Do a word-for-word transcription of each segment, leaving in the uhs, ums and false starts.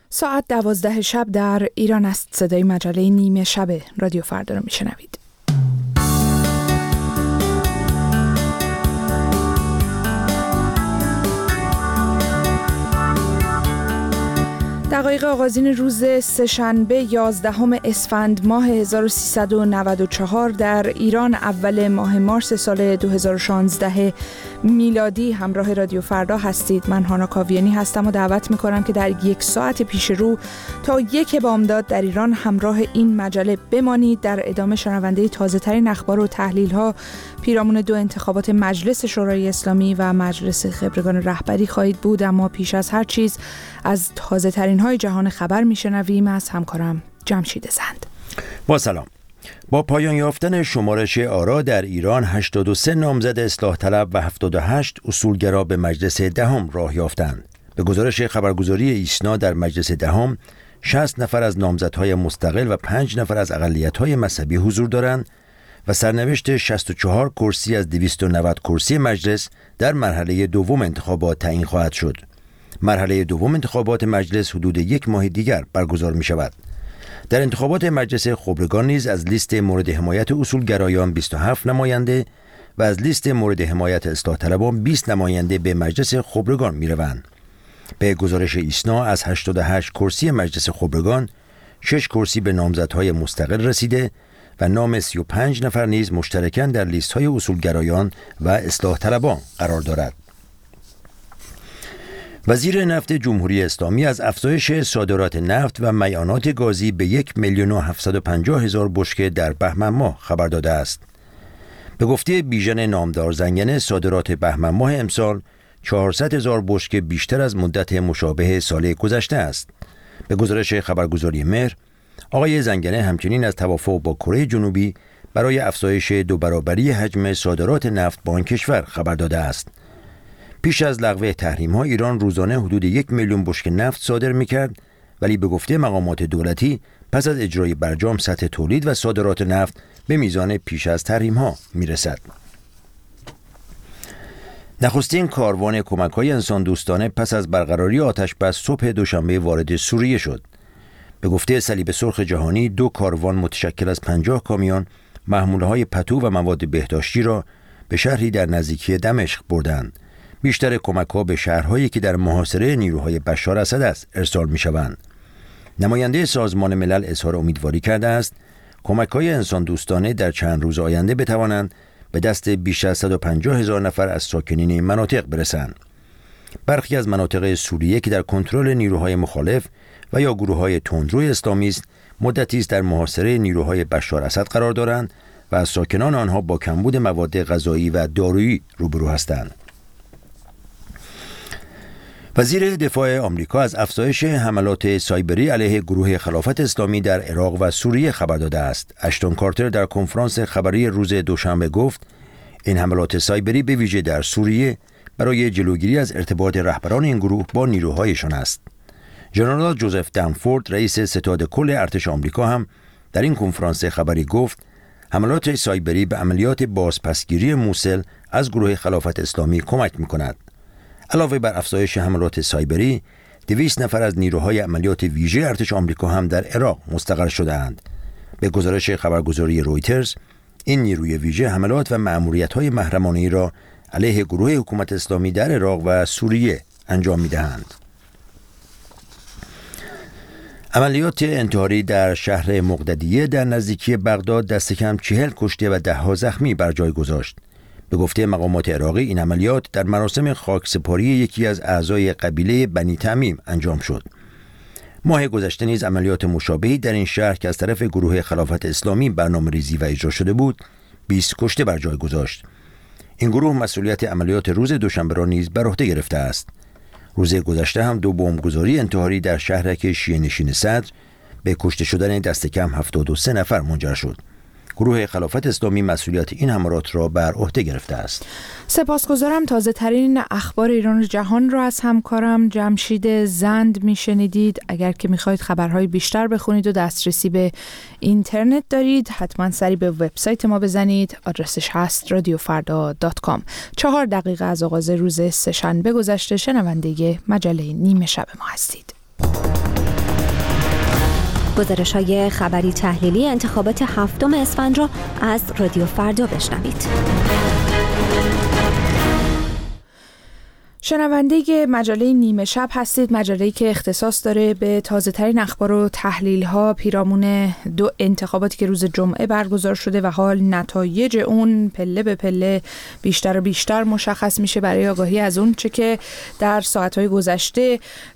ساعت دوازده شب در ایران است. صدای مجله نیمه شب رادیو فردا رو میشنوید. دقایق آغازین روز سه‌شنبه یازدهم اسفند ماه هزار و سیصد و نود و چهار در ایران، اول ماه مارس سال دو هزار و شانزده میلادی. همراه رادیو فردا هستید. من هانا کاویانی هستم و دعوت میکنم که در یک ساعت پیش رو تا یک بامداد در ایران همراه این مجله بمانید. در ادامه شنونده تازه ترین اخبار و تحلیل ها پیرامون دو انتخابات مجلس شورای اسلامی و مجلس خبرگان رهبری خواهید بود. اما پیش از هر چیز از تازه ترین های جهان خبر میشنویم از همکارم جمشید زند. با سلام. با پایان یافتن شمارش آرا در ایران، هشتاد و سه نامزد اصلاح طلب و هفتاد و هشت اصولگرا به مجلس دهم راه یافتند. به گزارش خبرگزاری ایسنا در مجلس دهم، شصت نفر از نامزدهای مستقل و پنج نفر از اقلیت‌های مذهبی حضور دارند و سرنوشت شصت و چهار کرسی از دویست و نود کرسی مجلس در مرحله دوم انتخابات تعیین خواهد شد. مرحله دوم انتخابات مجلس حدود یک ماه دیگر برگزار می شود. در انتخابات مجلس خبرگان نیز از لیست مورد حمایت اصولگرایان بیست و هفت نماینده و از لیست مورد حمایت اصلاح طلبان بیست نماینده به مجلس خبرگان می روند. به گزارش ایسنا از هشتاد و هشت کرسی مجلس خبرگان، شش کرسی به نامزدهای مستقل رسیده و نام سی و پنج نفر نیز مشترکاً در لیست های اصولگرایان و اصلاح طلبان قرار دارد. وزیر نفت جمهوری اسلامی از افزایش صادرات نفت و میعانات گازی به یک میلیون و هفتصد و پنجاه هزار بشکه در بهمن ماه خبر داده است. به گفته بیژن نامدار زنگنه، صادرات بهمن ماه امسال چهارصد هزار بشکه بیشتر از مدت مشابه سال گذشته است. به گزارش خبرگزاری مهر، آقای زنگنه همچنین از توافق با کره جنوبی برای افزایش دو برابری حجم صادرات نفت با آن کشور خبر داده است. پیش از لغو تحریم‌ها ایران روزانه حدود یک میلیون بشکه نفت صادر می‌کرد، ولی به گفته مقامات دولتی پس از اجرای برجام سطح تولید و صادرات نفت به میزان پیش از تحریم‌ها می‌رسد. نخستین کاروان کمک‌های انسان دوستانه پس از برقراری آتش‌بس صبح دوشنبه وارد سوریه شد. به گفته صلیب سرخ جهانی، دو کاروان متشکل از پنجاه کامیون محموله‌های پتو و مواد بهداشتی را به شهری در نزدیکی دمشق بردند. بیشتر کمک‌ها به شهرهایی که در محاصره نیروهای بشار اسد است ارسال می‌شوند. نماینده سازمان ملل اظهار امیدواری کرده است کمک‌های انسان دوستانه در چند روز آینده بتوانند به دست بیش از صد و پنجاه هزار نفر از ساکنین این مناطق برسند. برخی از مناطق سوریه که در کنترل نیروهای مخالف و یا گروه‌های تندروی اسلامی است، مدتی است در محاصره نیروهای بشار اسد قرار دارند و از ساکنان آنها با کمبود مواد غذایی و دارویی روبرو هستند. وزیر دفاع آمریکا از افزایش حملات سایبری علیه گروه خلافت اسلامی در عراق و سوریه خبر داده است. اشتون کارتر در کنفرانس خبری روز دوشنبه گفت این حملات سایبری به ویژه در سوریه برای جلوگیری از ارتباط رهبران این گروه با نیروهایشان است. ژنرال جوزف دنفورد، رئیس ستاد کل ارتش آمریکا، هم در این کنفرانس خبری گفت حملات سایبری به عملیات بازپسگیری موصل از گروه خلافت اسلامی کمک می‌کند. علاوه بر افزایش حملات سایبری، دویست نفر از نیروهای عملیات ویژه ارتش آمریکا هم در عراق مستقر شده‌اند. به گزارش خبرگزاری رویترز، این نیروی ویژه حملات و مأموریت‌های محرمانه‌ای را علیه گروه حکومت اسلامی در عراق و سوریه انجام می‌دهند. عملیات انتحاری در شهر مقددیه در نزدیکی بغداد دست کم چهل کشته و ده‌ها زخمی بر جای گذاشت. به گفته مقامات عراقی، این عملیات در مراسم خاکسپاری یکی از اعضای قبیله بنی تمیم انجام شد. ماه گذشته نیز عملیات مشابهی در این شهر که از طرف گروه خلافت اسلامی برنامه‌ریزی و اجرا شده بود، بیست کشته بر جای گذاشت. این گروه مسئولیت عملیات روز دوشنبه را نیز بر عهده گرفته است. روز گذشته هم دو بمبگذاری انتحاری در شهرک شیعه نشین صدر به کشته شدن دست کم هفتاد و سه نفر منجر شد. گروه خلافت اسلامی مسئولیت این حملات را بر عهده گرفته است. سپاسگزارم. تازه ترین اخبار ایران و جهان را از همکارم جمشید زند میشنیدید. اگر که میخواید خبرهای بیشتر بخونید و دسترسی به اینترنت دارید، حتما سری به وبسایت ما بزنید. آدرسش هست رادیو فردا دات کام. چهار دقیقه از آغاز روز سه‌شنبه گذشته. شنونده مجله نیمه شب ما هستید. گزارش‌های خبری تحلیلی انتخابات هفتم اسفند را از رادیو فردا بشنوید. شنونده مجله نیمه شب هستید، مجله‌ای که اختصاص داره به تازه‌ترین اخبار و تحلیل‌ها پیرامون دو انتخاباتی که روز جمعه برگزار شده و حال نتایج اون پله به پله بیشتر و بیشتر مشخص میشه. برای آگاهی از اون چه که در ساعت‌های گذشته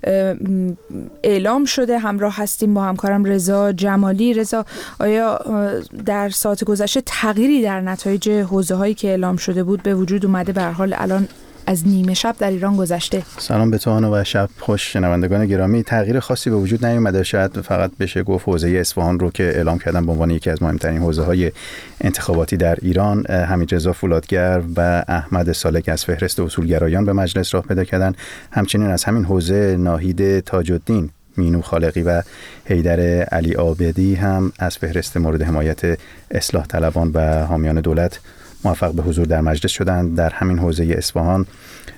اعلام شده همراه هستیم با همکارم رضا جمالی. رضا، آیا در ساعت گذشته تغییری در نتایج حوزه‌هایی که اعلام شده بود به وجود اومده؟ به هر حال الان از نیمه شب در ایران گذشته. سلام به تو آنو و شب خوش شنوندگان گرامی. تغییر خاصی به وجود نیامده، شاید فقط بشه گفت حوزه اصفهان رو که اعلام کردن به عنوان یکی از مهمترین حوزه‌های انتخاباتی در ایران، حمیدرضا فولادگر و احمد سالک از فهرست اصولگرایان به مجلس راه پیدا کردن. همچنین از همین حوزه ناهید تاج‌الدین، مینو خالقی و حیدر علی عابدی هم از فهرست مورد حمایت اصلاح طلبان و حامیان دولت موفق به حضور در مجلس شدند. در همین حوزه اصفهان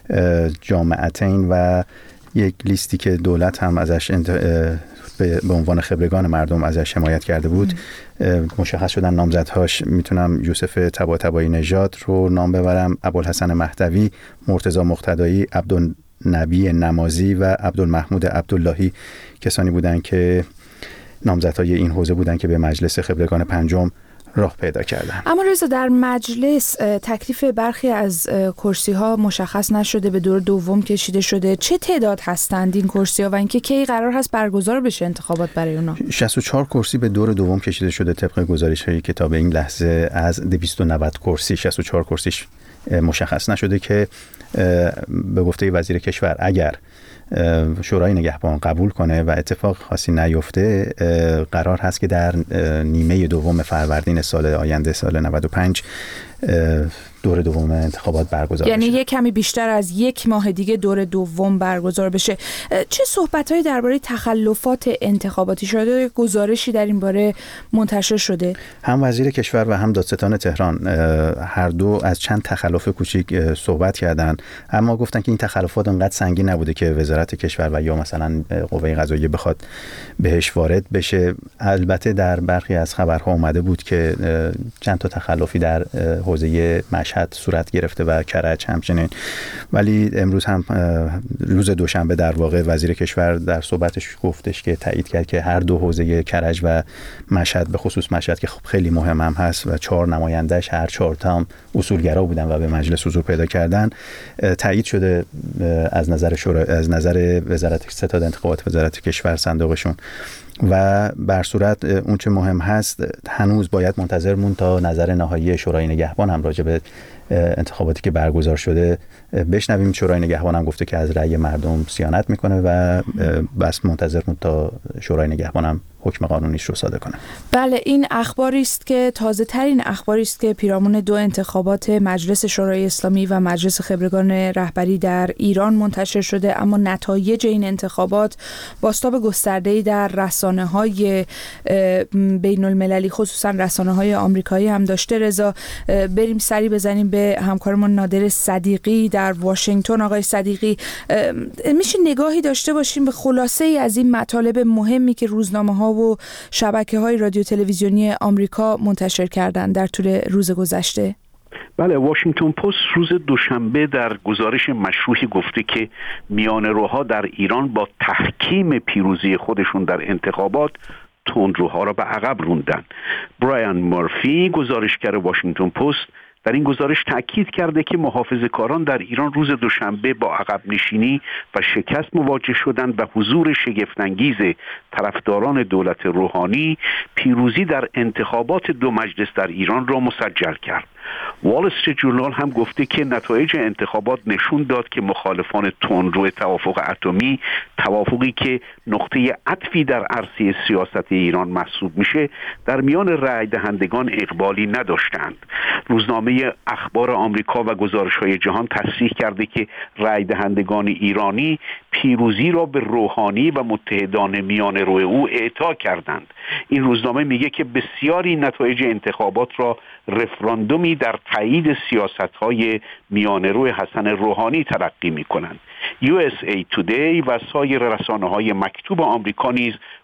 جامعتین و یک لیستی که دولت هم ازش به عنوان خبرگان مردم ازش حمایت کرده بود مشخص شدن نامزدهاش. میتونم یوسف طباطبایی نژاد رو نام ببرم، ابوالحسن مهدوی، مرتضی مقتدایی، عبدالنبی نمازی و عبدالمحمود عبداللهی کسانی بودند که نامزدهای این حوزه بودند که به مجلس خبرگان پنجم راه پیدا کردن. اما رضا، در مجلس تکلیف برخی از کرسی ها مشخص نشده، به دور دوم کشیده شده. چه تعداد هستند این کرسی ها و اینکه کی قرار هست برگزار بشه انتخابات برای اونا؟ شصت و چهار کرسی به دور دوم کشیده شده طبق گزارش هایی که تا به این لحظه از دویست و نود کرسی شصت و چهار کرسیش مشخص نشده که به گفته وزیر کشور اگر شورای نگهبان قبول کنه و اتفاق خاصی نیفته قرار هست که در نیمه دوم فروردین سال آینده سال نود و پنج دور دوم انتخابات برگزار یعنی بشه. یک کمی بیشتر از یک ماه دیگه دور دوم برگزار بشه. چه صحبت‌هایی درباره تخلفات انتخاباتی شده؟ گزارشی در این باره منتشر شده؟ هم وزیر کشور و هم دادستان تهران هر دو از چند تخلف کوچیک صحبت کردند، اما گفتن که این تخلفات انقدر سنگین نبوده که وزارت کشور و یا مثلا قوه قضاییه بخواد بهش وارد بشه. البته در برخی از خبرها اومده بود که چند تا تخلفی در حوزه مشهد صورت گرفته و کرج همچنین، ولی امروز هم روز دوشنبه در واقع وزیر کشور در صحبتش گفتش که تایید کرد که هر دو حوزه کرج و مشهد، به خصوص مشهد که خب خیلی مهم هم هست و چهار نمایندهش هر چهار تا هم اصولگرا بودن و به مجلس حضور پیدا کردن، تایید شده از نظر شورا از نظر وزارت ستاد انتخابات وزارت کشور صندوقشون. و بر صورت اون چه مهم هست هنوز باید منتظر مون تا نظر نهایی شورای نگهبان هم راجع به انتخاباتی که برگزار شده بشنویم. شورای نگهبان هم گفته که از رأی مردم صیانت میکنه و بس منتظر مون تا شورای نگهبان هم حکم قانونیش رو صادر کنه. بله، این اخباری است که تازه ترین اخباری است که پیرامون دو انتخابات مجلس شورای اسلامی و مجلس خبرگان رهبری در ایران منتشر شده، اما نتایج این انتخابات بازتاب گسترده‌ای در رسانه‌های بین المللی خصوصا رسانه‌های آمریکایی هم داشته. رضا، بریم سری بزنیم به همکارمون نادر صدیقی در واشنگتن. آقای صدیقی، میشه نگاهی داشته باشیم به خلاصه ای از این مطالب مهمی که روزنامه‌ها و شبکه‌های رادیو تلویزیونی آمریکا منتشر کردند در طول روز گذشته؟ بله، واشنگتن پست روز دوشنبه در گزارش مشروحی گفته که میانه‌روها در ایران با تحکیم پیروزی خودشون در انتخابات تندروها را به عقب روندن. برایان مورفی، گزارشگر واشنگتن پست، در این گزارش تأکید کرده که محافظه‌کاران در ایران روز دوشنبه با عقب نشینی و شکست مواجه شدند و حضور شگفت‌انگیز طرفداران دولت روحانی پیروزی در انتخابات دو مجلس در ایران را مسجل کرد. وال استریت جورنال هم گفته که نتایج انتخابات نشون داد که مخالفان تندرو توافق اتمی، توافقی که نقطه عطفی در عرصه سیاست ایران محسوب میشه، در میان رای دهندگان اقبالی نداشتند. روزنامه اخبار آمریکا و گزارش‌های جهان تصریح کرده که رای دهندگان ایرانی پیروزی را به روحانی و متحدان میانه‌رو او اعطا کردند. این روزنامه میگه که بسیاری نتایج انتخابات را رفراندومی در تایید سیاست‌های میانه‌رو حسن روحانی تلقی می‌کنند. یو اس ای تودی و سایر رسانه‌های مکتوب آمریکا نیز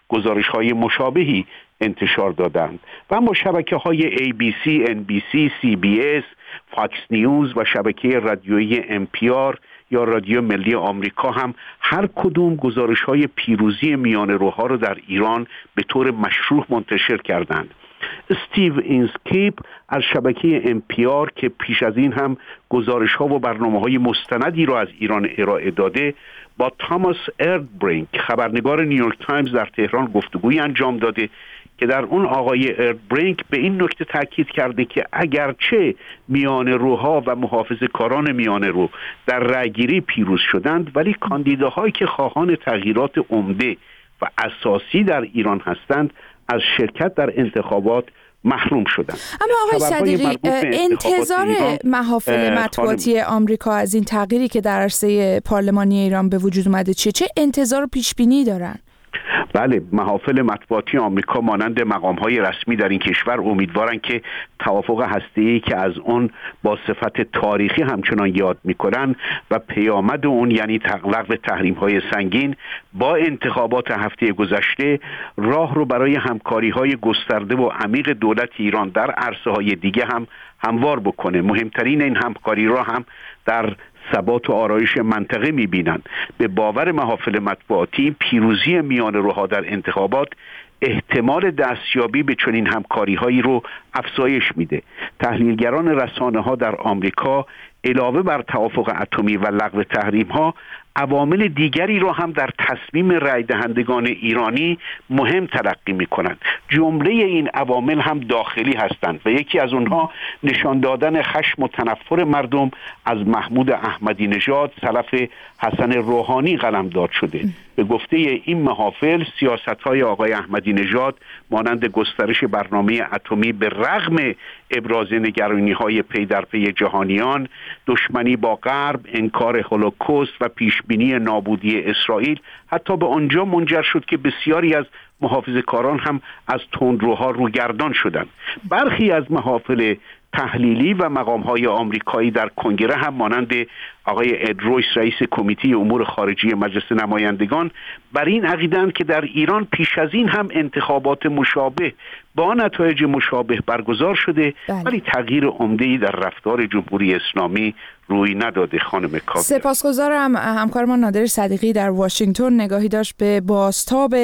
گزارش‌های مشابهی انتشار دادند و اما شبکه‌های ای بی سی، ان بی سی، سی بی اس، فاکس نیوز و شبکه رادیویی ام پی آر یا رادیو ملی آمریکا هم هر کدوم گزارش‌های پیروزی میانه‌روها را در ایران به طور مشروع منتشر کردند. استیو اینسکیپ از شبکه ام پی آر که پیش از این هم گزارش‌ها و برنامه‌های مستندی را از ایران ارائه داده، با تاماس اردبرینک خبرنگار نیویورک تایمز در تهران گفتگویی انجام داده که در اون آقای اردبرینک به این نکته تاکید کرده که اگرچه میانه‌روها و محافظه‌کاران میانه‌رو در رأی‌گیری پیروز شدند، ولی کاندیداهایی که خواهان تغییرات عمده و اساسی در ایران هستند از شرکت در انتخابات محروم شدند. اما آقای صدیقی، انتظار محافل مطبوعاتی آمریکا از این تغییری که در عرصه پارلمانی ایران به وجود اومده چیه؟ چه انتظار و پیش بینی دارن؟ بله، محافل مطبوعاتی آمریکا مانند مقام‌های رسمی در این کشور امیدوارن که توافق هسته‌ای که از اون با صفت تاریخی همچنان یاد می‌کنن و پیامد اون یعنی لغو تحریم‌های سنگین با انتخابات هفته گذشته راه رو برای همکاری‌های گسترده و عمیق دولت ایران در عرصه‌های دیگه هم هموار بکنه. مهمترین این همکاری را هم در ثبات و آرایش منطقه می‌بینند. به باور محافل مطبوعاتی پیروزی میانه‌روها در انتخابات احتمال دستیابی به چنین همکاری‌هایی رو افزایش میده. تحلیلگران رسانه‌ها در آمریکا علاوه بر توافق اتمی و لغو تحریم‌ها عوامل دیگری را هم در تصمیم رای دهندگان ایرانی مهم تلقی می‌کنند. جمله این عوامل هم داخلی هستند و یکی از اونها نشان دادن خشم و تنفر مردم از محمود احمدی نژاد سلف حسن روحانی قلمداد شده. به گفته این محافل سیاست‌های آقای احمدی نژاد مانند گسترش برنامه اتمی به رغم ابراز نگرانی‌های پی در پی جهانیان، دشمنی با غرب، انکار هولوکوست و پیشبینی نابودی اسرائیل حتی به آنجا منجر شد که بسیاری از محافظه‌کاران هم از تندروها روگردان شدند. برخی از محافل تحلیلی و مقام‌های آمریکایی در کنگره هم مانند آقای اد رویس رئیس کمیته امور خارجی مجلس نمایندگان بر این عقیده‌اند که در ایران پیش از این هم انتخابات مشابه با نتایج مشابه برگزار شده، بله. ولی تغییر عمده‌ای در رفتار جمهوری اسلامی روی نداده. خانم کاویان، سپاسگزارم. همکارمان نادر صدیقی در واشنگتن نگاهی داشت به بازتاب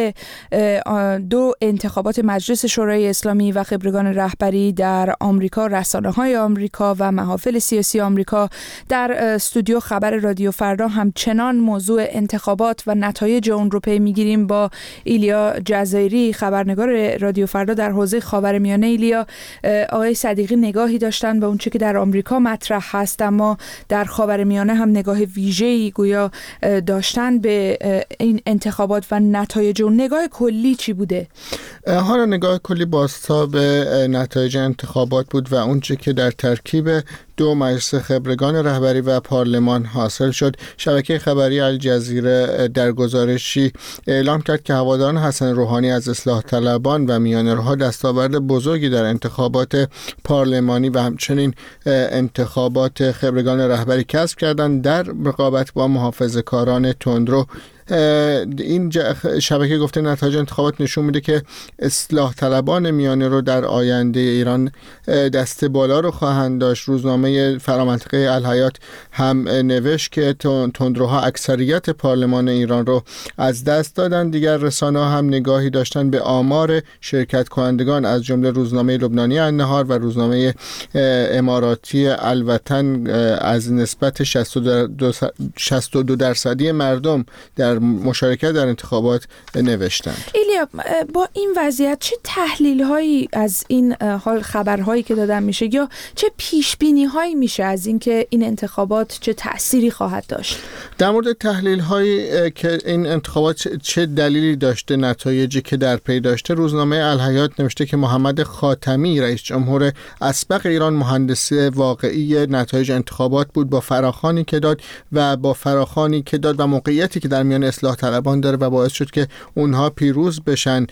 دو انتخابات مجلس شورای اسلامی و خبرگان رهبری در آمریکا، رسانه‌های آمریکا و محافل سیاسی آمریکا. در استودیو خبر رادیو فردا همچنان موضوع انتخابات و نتایج اون رو پی می‌گیریم با ایلیا جزایری، خبرنگار رادیو فردا در حوزه خاورمیانه. ایلیا، آقای صدیقی نگاهی داشتن به اون چیزی که در آمریکا مطرح هست، اما در خاورمیانه هم نگاه ویژه‌ای گویا داشتن به این انتخابات و نتایج اون. نگاه کلی چی بوده؟ حالا نگاه کلی بازتاب نتایج انتخابات بود و اون چیزی که در ترکیب دو مجلس خبرگان رهبری و پارلمان حاصل شد. شبکه خبری الجزیره در گزارشی اعلام کرد که هواداران حسن روحانی از اصلاح طلبان و میانه‌روها دستاورد بزرگی در انتخابات پارلمانی و همچنین انتخابات خبرگان رهبری کسب کردند در رقابت با محافظه‌کاران تندرو. این شبکه گفته نتایج انتخابات نشون میده که اصلاح طلبان میانه رو در آینده ایران دست بالا رو خواهند داشت. روزنامه فرامنطقه الحیات هم نوشت که تندروها اکثریت پارلمان ایران رو از دست دادن. دیگر رسانه‌ها هم نگاهی داشتن به آمار شرکت کنندگان از جمله روزنامه لبنانی النهار و روزنامه اماراتی الوطن از نسبت شصت و دو درصدی مردم در مشارکت در انتخابات نوشتند. ایلیا، با این وضعیت چه تحلیل هایی از این حال خبرهایی که دادن میشه یا چه پیش بینی هایی میشه از اینکه این انتخابات چه تأثیری خواهد داشت؟ در مورد تحلیل هایی که این انتخابات چه دلیلی داشته، نتایجی که در پی داشته، روزنامه الحیات نوشته که محمد خاتمی رئیس جمهور اسبق ایران مهندس واقعی نتایج انتخابات بود، با فراخوانی که داد و با فراخوانی که داد و موقعیتی که در میان اصلاح طلبان داره و باعث شد که اونها پیروز بشن.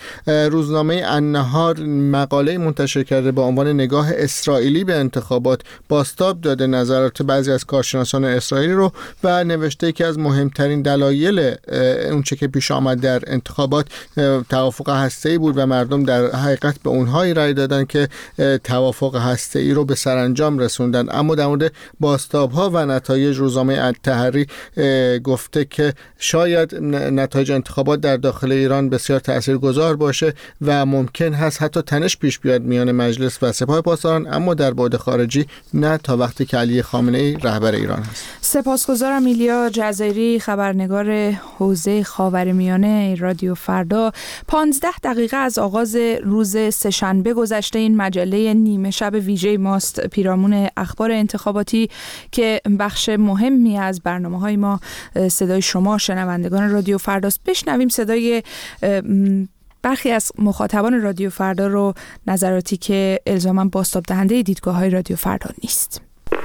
روزنامه النهار مقاله منتشر کرده با عنوان نگاه اسرائیلی به انتخابات. باز بازتاب داده نظرات بعضی از کارشناسان اسرائیلی رو و نوشته که از مهمترین دلایل اونچه که پیش آمد در انتخابات توافق هسته‌ای بود و مردم در حقیقت به اونهایی رأی دادن که توافق هسته‌ای رو به سرانجام رسوندن. اما در مورد بازتاب‌ها و نتایج روزنامه التحری گفته که شاید نتایج انتخابات در داخل ایران بسیار تاثیرگذار باشه و ممکن هست حتی تنش پیش بیاد میان مجلس و سپاه پاسداران، اما در بعد خارجی نه تا وقتی که علی خامنه‌ای رهبر ایران هست. سپاسگزارم ایلیا جزایری، خبرنگار حوزه خاورمیانه رادیو فردا. پانزده دقیقه از آغاز روز سه‌شنبه گذشته. این مجله نیمه شب ویژه ماست، پیرامون اخبار انتخاباتی که بخش مهمی از برنامه‌های ما صدای شما شنوندگان رادیو فرداست. بشنویم صدای برخی از مخاطبان رادیو فردا رو، نظراتی که الزاماً بازتاب دهنده دیدگاه‌های رادیو فردا نیست.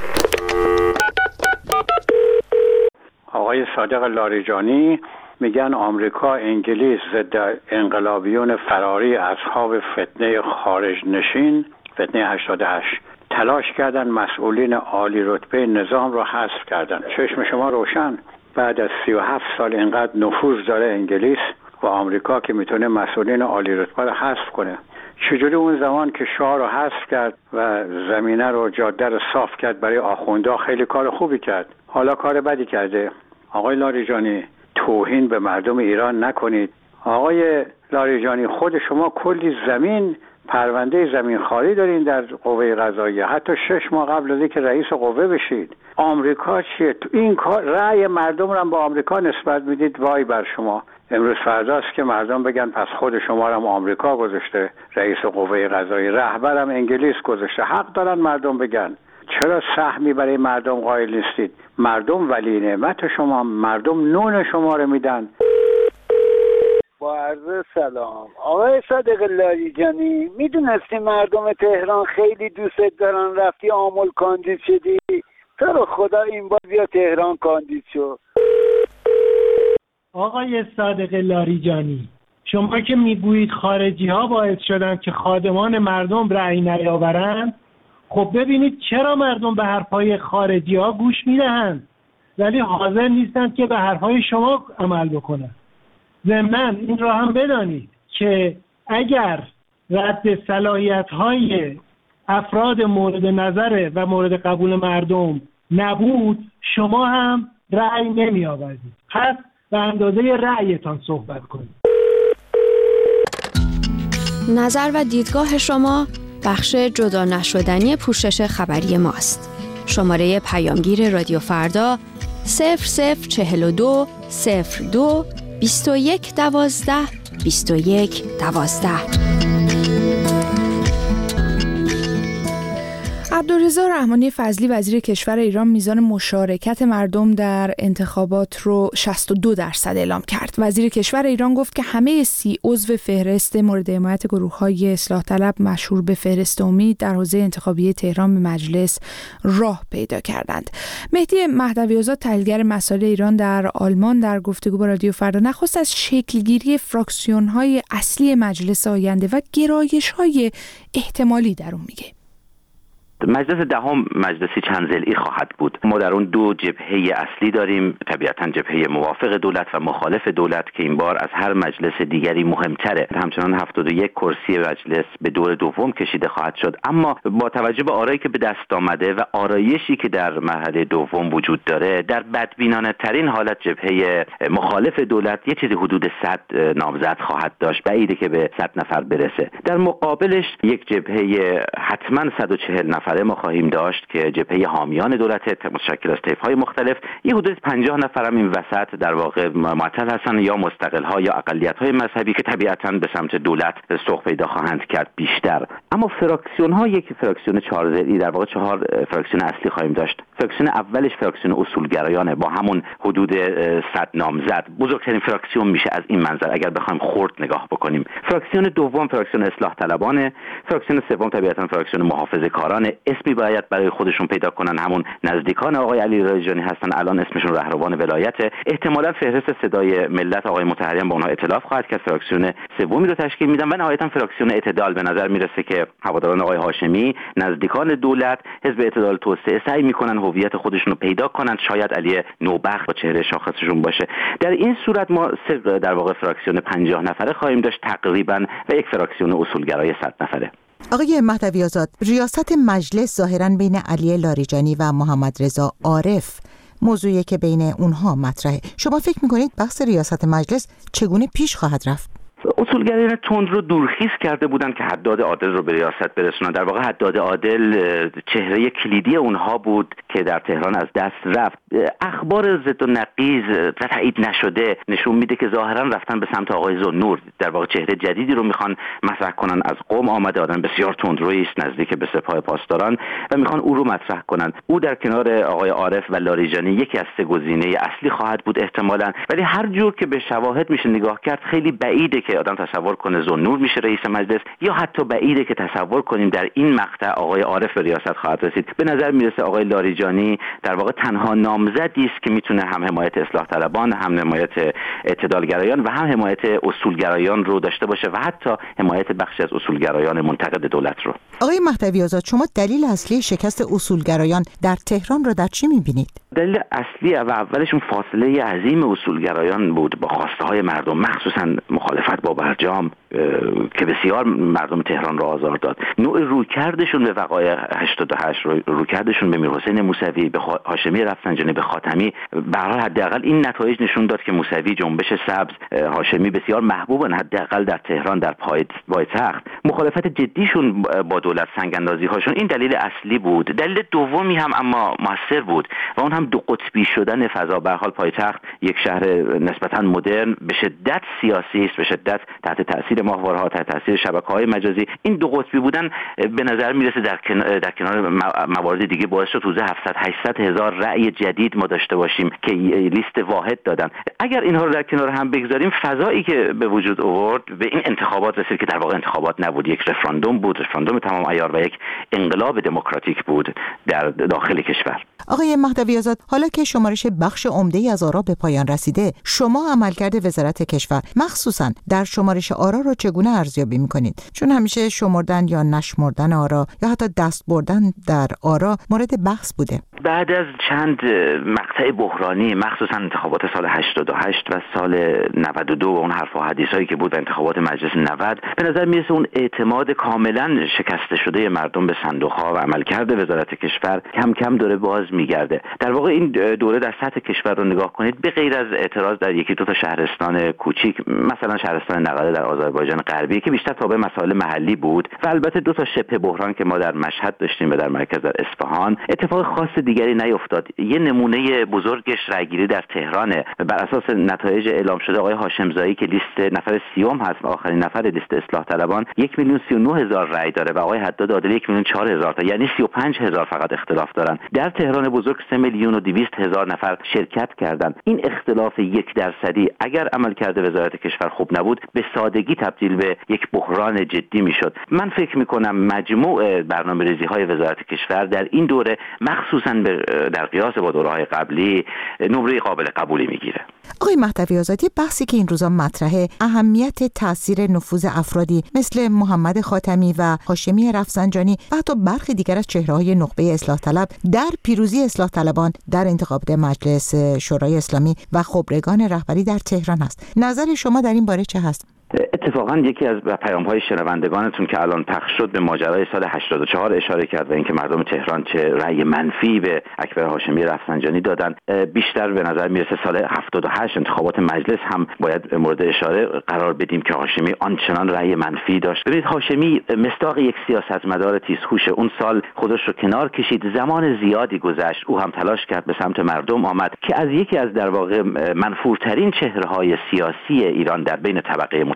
آقای صادق لاریجانی میگن آمریکا انگلیس ضد انقلابیون فراری اصحاب فتنه خارج نشین فتنه هشتاد و هشت تلاش کردن مسئولین عالی رتبه نظام رو حذف کردن. چشم شما روشن، بعد از سی و هفت سال اینقدر نفوذ داره انگلیس و آمریکا که میتونه مسئولین عالی رتبه رو حذف کنه. چجوری اون زمان که شاه رو حذف کرد و زمینه رو جاده رو صاف کرد برای آخوندا خیلی کار خوبی کرد، حالا کار بدی کرده. آقای لاریجانی توهین به مردم ایران نکنید. آقای لاریجانی خود شما کلی زمین پرونده زمینخواری دارین در قوه قضاییه، حتی شش ماه قبل از اینکه رئیس قوه بشید. آمریکا چیه؟ تو این کار رأی مردم رو با آمریکا نسبت میدید. وای بر شما. امروز فرداست که مردم بگن پس خود شما رو هم آمریکا گذاشته رئیس قوه قضاییه، رهبرم انگلیس گذاشته. حق دارن مردم بگن. چرا سهمی برای مردم قائل نیستید؟ مردم ولی نعمت شما، مردم نون شما رو میدن. با عرض سلام آقای صادق لاریجانی، میدونستی مردم تهران خیلی دوست دارن، رفتی آمل کاندید شدی؟ تو رو خدا این بار بیا تهران کاندید شو. آقای صادق لاریجانی، شما که میگویید خارجی ها باعث شدن که خادمان مردم رأی نیاورند، خب ببینید چرا مردم به حرفهای خارجی ها گوش میدهند ولی حاضر نیستند که به حرفهای شما عمل بکنند. ضمناً این را هم بدانید که اگر رد صلاحیت های افراد مورد نظر و مورد قبول مردم نبود، شما هم رأی نمی آوردید. پس به اندازه رأیتان صحبت کنید. نظر و دیدگاه شما بخش جدا نشدنی پوشش خبری ماست. شماره پیامگیر رادیو فردا صفر صفر چهل و دو صفر دو بیست و یک دوازده بیست و یک دوازده. عبدالرضا رحمانی فضلی وزیر کشور ایران میزان مشارکت مردم در انتخابات رو شصت و دو درصد اعلام کرد. وزیر کشور ایران گفت که همه سی عضو فهرست مورد حمایت گروه‌های اصلاح طلب مشهور به فهرست امید در حوزه انتخابی تهران به مجلس راه پیدا کردند. مهدی مهدوی‌آزاد تحلیلگر مسائل ایران در آلمان در گفتگو با رادیو فردا نخست از شکلگیری فراکسیون‌های اصلی مجلس آینده و گرایش‌های احتمالی در اون میگه. مجلس دهم مجلسی چند ضلعی خواهد بود. ما در اون دو جبهه اصلی داریم، طبیعتاً جبهه موافق دولت و مخالف دولت که این بار از هر مجلس دیگری مهمتره. همچنان هفتاد و یک کرسی مجلس به دور دوم کشیده خواهد شد. اما با توجه به آرایی که به دست آمده و آرایشی که در مرحله دوم وجود داره، در بدبینانه ترین حالت جبهه مخالف دولت یه چیزی حدود صد نامزد خواهد داشت. بعیده که به صد نفر برسه. در مقابلش یک جبهه حتما صد و چهل نفر ما خواهیم داشت که جبهه حامیان دولت متشکل از طیف‌های مختلف. یه حدود پنجاه نفر هم این وسط در واقع معطل هستن، یا مستقل‌ها یا اقلیت‌های مذهبی که طبیعتاً به سمت دولت سوق پیدا خواهند کرد بیشتر. اما فراکسیون‌ها یک فراکسیون چهار ضلعی، در واقع چهار فراکسیون اصلی خواهیم داشت. فراکسیون اولش فراکسیون اصولگرایانه با همون حدود صد نامزد، بزرگترین فراکسیون میشه از این منظر اگر بخوایم خرد نگاه بکنیم. فراکسیون دوم فراکسیون اصلاح طلبانه، فراکسیون سوم طبیعتاً فراکسیون محافظه‌کارانه. اسمی باید برای خودشون پیدا کنن، همون نزدیکان آقای علی لاریجانی هستن، الان اسمشون رهروان ولایت. احتمالاً فهرست صدای ملت آقای مطهریان با اونها ائتلاف خواهد کرد، فراکسیون سومی رو تشکیل میدن و نهایتاً فراکسیون اعتدال. به نظر میرسه که هواداران آقای هاشمی، نزدیکان دولت، حزب اعتدال توسعه سعی میکنن هویت خودشون رو پیدا کنن، شاید علی نوبخت با چهره شاخصشون باشه. در این صورت ما سه در واقع فراکسیون پنجاه نفره خواهیم داشت تقریبا و یک فراکسیون اصولگرای صد نفره. آقای مهدوی آزاد، ریاست مجلس ظاهراً بین علی لاریجانی و محمد رضا عارف موضوعی که بین اونها مطرحه. شما فکر میکنید بحث ریاست مجلس چگونه پیش خواهد رفت؟ اصولگرایان تند رو دورخیز کرده بودن که حداد عادل رو به ریاست برسونن. در واقع حداد عادل چهره کلیدی اونها بود که در تهران از دست رفت. اخبار ضد و نقیض و تایید نشده نشون میده که ظاهرا رفتن به سمت آقای ذوالنور، در واقع چهره جدیدی رو میخوان مطرح کنن. از قم آمده، آدم بسیار تندرویی است، نزدیک به سپاه پاسداران، و میخوان او رو مطرح کنن. او در کنار آقای عارف و لاریجانی یکی از سه گزینه اصلی خواهد بود احتمالاً، ولی هر جور که به شواهد میشه نگاه کرد خیلی بعیده که آدم تصور کنه ذوالنور میشه رئیس مجلس، یا حتی بعیده که تصور کنیم در این مقطع آقای عارف به ریاست خواهد رسید. به نظر میرسه آقای لاریجانی در واقع تنها نامزدی است که میتونه هم حمایت اصلاح طلبان، هم حمایت اعتدالگرایان و هم حمایت اصولگرایان رو داشته باشه و حتی حمایت بخشی از اصولگرایان منتقد دولت رو. آقای مهدوی آزاد، شما دلیل اصلی شکست اصولگرایان در تهران رو در چی میبینید؟ دلیل اصلی و اولشون فاصله عظیم اصولگرایان بود با خواسته های مردم، مخصوصا مخالفت با برجام که بسیار مردم تهران را آزار داد. نوع رویکردشون به وقایع هشتاد و هشت، رویکردشون به میرحسین موسوی، به هاشمی رفسنجانی، به خاتمی، به هر حال حداقل این نتایج نشون داد که موسوی، جنبش سبز، هاشمی بسیار محبوبن حداقل در تهران، در پایتخت. مخالفت جدیشون با دولت، سنگ اندازی هاشون، این دلیل اصلی بود. دلیل دومی هم اما موثر بود و اون هم دو قطبی شدن فضا. به هر حال پایتخت یک شهر نسبتاً مدرن، به شدت سیاسی است، به شدت تحت تاثیر ماهوارها، تحت تاثیر شبکه‌های مجازی. این دو قطبی بودن به نظر میرسه در کنار در کنار موارد دیگه باعث شد روزه هفتصد هشتصد هزار رأی جدید ما داشته باشیم که لیست واحد دادن. اگر اینها رو در کنار هم بگذاریم، فضایی که به وجود آورد به این انتخابات رسید که در واقع انتخابات نبود، یک رفراندوم بود، رفراندوم تمام عیار و یک انقلاب دموکراتیک بود در داخل کشور. آقای مهدوی آزاد، حالا که شمارش بخش عمده‌ای از آرا به پایان رسیده، شما عملکرد وزارت کشور مخصوصاً در شمارش آرا رو چگونه ارزیابی می‌کنید؟ چون همیشه شمردن یا نشمردن آرا یا حتی دست بردن در آرا مورد بحث بوده. بعد از چند مقطع بحرانی، مخصوصاً انتخابات سال هشتاد و هشت و سال نود و دو و اون حرف و حدیثایی که بود و انتخابات مجلس نود، به نظر میرسه اون اعتماد کاملاً شکسته شده مردم به صندوق‌ها و عملکرد وزارت کشور کم کم داره باز میگرده. در واقع این دوره در سطح کشور رو نگاه کنید، به غیر از اعتراض در یکی دو تا شهرستان کوچیک، مثلا شهرستان نقده در آذربایجان غربی که بیشتر تابع مسائل محلی بود و البته دو تا شبه بحران که ما در مشهد داشتیم و در مرکز در اصفهان، اتفاق خاص دیگری نیفتاد. یه نمونه بزرگش رأیگیری در تهرانه. بر اساس نتایج اعلام شده آقای هاشمزایی که لیست نفر سیوم هست، آخرین نفر لیست اصلاح طلبان، یک میلیون سی و نه هزار رأی داره و آقای حداد عادل یک میلیون چهار هزار تا، یعنی سی و پنج هزار فقط اختلاف دارن. در تهران بزرگ سه میلیون و دویست هزار نفر شرکت کردند. این اختلاف یک درصدی اگر عملکرد وزارت کشور خوب نبود، به سادگی تبدیل به یک بحران جدی میشد. من فکر میکنم مجموع برنامه‌ریزی‌های وزارت کشور در این دوره، مخصوصاً در قیاس با دوره‌های قبلی، نمره قابل قبولی میگیره. آقای مهدوی آزادی، بحثی که این روزا مطرحه اهمیت تاثیر نفوذ افرادی مثل محمد خاتمی و هاشمی رفسنجانی و حتی برخی دیگر از چهره‌های نخبه اصلاح طلب در پیروزی اصلاح طلبان در انتخابات مجلس شورای اسلامی و خبرگان رهبری در تهران است. نظر شما در این باره چه هست؟ اتفاقا یکی از پیام‌های شنوندگانتون که الان پخش شد به ماجرای سال هشتاد و چهار اشاره کرد و اینکه مردم تهران چه رأی منفی به اکبر هاشمی رفسنجانی دادن. بیشتر به نظر میرسه سال هفتاد و هشت انتخابات مجلس هم باید مورد اشاره قرار بدیم که هاشمی آنچنان رأی منفی داشت. ببینید، هاشمی مصداق یک سیاستمدار تیزهوش، اون سال خودش رو کنار کشید، زمان زیادی گذشت، او هم تلاش کرد به سمت مردم آمد که از یکی از در واقع منفورترین چهره‌های سیاسی ایران در بین طبقه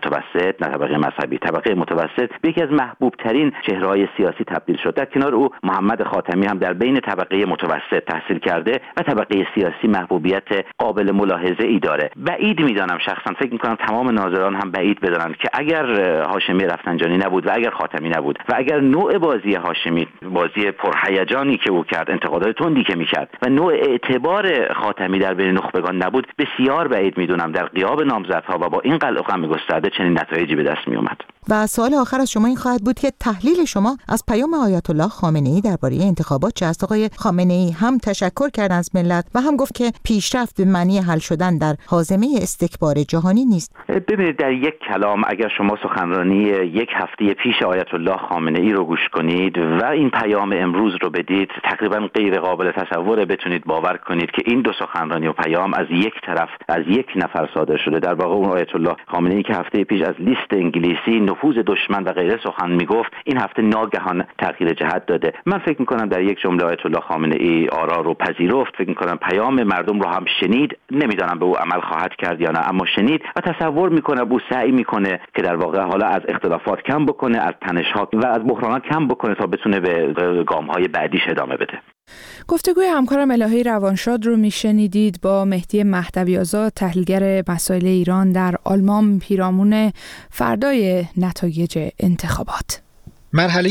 متوسط، نه طبقه مذهبی، طبقه متوسط به یکی از محبوب ترین چهره‌های سیاسی تبدیل شد. در کنار او محمد خاتمی هم در بین طبقه متوسط تحصیل کرده و طبقه سیاسی محبوبیت قابل ملاحظه ای داره. بعید میدانم، شخصا فکر میکنم تمام ناظران هم بعید بدانند که اگر هاشمی رفسنجانی نبود و اگر خاتمی نبود و اگر نوع بازی هاشمی، بازی پرهیجانی که او کرد، انتقادات تندی که میکرد و نوع اعتبار خاتمی در بین نخبگان نبود، بسیار بعید میدونم در غیاب نامزدها و با این قلع و قم گسترده چنین نتایجی به دست میومد. و سوال آخر از شما این خواهد بود که تحلیل شما از پیام آیت الله خامنه‌ای درباره انتخابات چه است؟ آقای خامنه‌ای هم تشکر کرد از ملت و هم گفت که پیشرفت به معنی حل شدن در حازمه استکبار جهانی نیست. ببینید، در یک کلام اگر شما سخنرانی یک هفته پیش آیت الله خامنه‌ای رو گوش کنید و این پیام امروز رو بدید، تقریبا غیر قابل تصوره بتونید باور کنید که این دو سخنرانی و پیام از یک طرف از یک نفر صادر شده. در واقع اون آیت الله خامنه‌ای که هفته پیش از لیست انگلیسی، نفوذ دشمن و غیره سخن میگفت، این هفته ناگهان تغییر جهت داده. من فکر میکنم در یک جمله آیت الله خامنه‌ای آرا رو پذیرفت. فکر میکنم پیام مردم رو هم شنید. نمیدونم به او عمل خواهد کرد یا نه، اما شنید و تصور میکنه او سعی میکنه که در واقع حالا از اختلافات کم بکنه، از تنش‌ها و از بحرانات کم بکنه تا بتونه به گام‌های بعدیش ادامه بده. گفتگوی همکارم الهی روانشاد رو میشنیدید با مهدی مهدوی آزاد، تحلیلگر مسائل ایران در آلمان، پیرامون فردای نتایج انتخابات. مرحله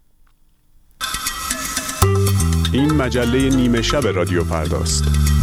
این مجله نیمه شب رادیو فرداست.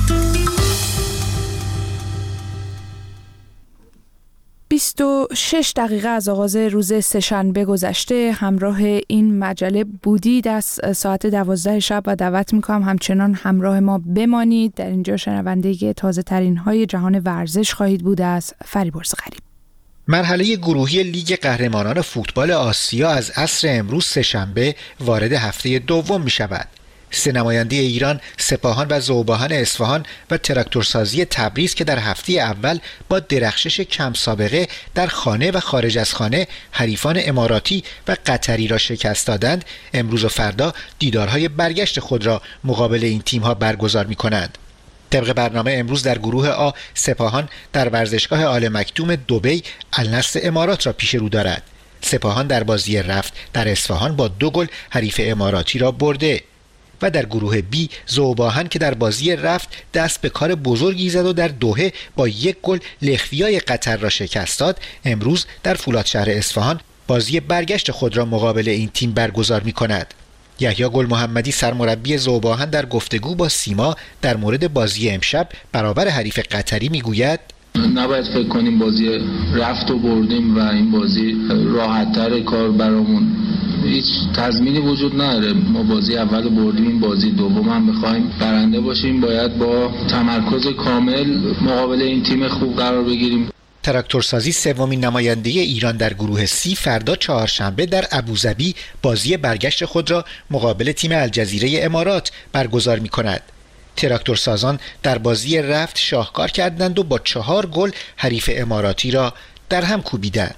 بیست و شش دقیقه از آغاز روز سه‌شنبه گذشته. همراه این مجله بودید از ساعت دوازده شب و دعوت میکنم همچنان همراه ما بمانید. در اینجا شنونده تازه ترین های جهان ورزش خواهید بود از فریبرز غریب. مرحله گروهی لیگ قهرمانان فوتبال آسیا از عصر امروز سه‌شنبه وارد هفته دوم می شود. سه نماینده ایران، سپاهان و ذوباهن اصفهان و تراکتورسازی تبریز که در هفته اول با درخشش کم سابقه در خانه و خارج از خانه حریفان اماراتی و قطری را شکست دادند، امروز و فردا دیدارهای برگشت خود را مقابل این تیم‌ها برگزار می‌کنند. طبق برنامه امروز در گروه آ، سپاهان در ورزشگاه آل مکتوم دبی النصر امارات را پیش رو دارد. سپاهان در بازی رفت در اصفهان با دو گل حریف اماراتی را برده. و در گروه بی، ذوباهن که در بازی رفت دست به کار بزرگی زد و در دوحه با یک گل لخویای قطر را شکست داد، امروز در فولادشهر اصفهان بازی برگشت خود را مقابل این تیم برگزار می کند. یحیی گل محمدی سرمربی ذوباهن در گفتگو با سیما در مورد بازی امشب برابر حریف قطری می گوید: نباید فکر کنیم بازی رفت و بردیم و این بازی راحت‌تر کار برامون، هیچ تضمینی وجود نداره. ما بازی اول بردیم، این بازی دوم هم بخوایم برنده باشیم باید با تمرکز کامل مقابل این تیم خوب قرار بگیریم. تراکتورسازی سومین نماینده ایران در گروه سی فردا چهارشنبه در ابوظبی بازی برگشت خود را مقابل تیم الجزیره امارات برگزار می‌کند. تراکتورسازان در بازی رفت شاهکار کردند و با چهار گل حریف اماراتی را در هم کوبیدند.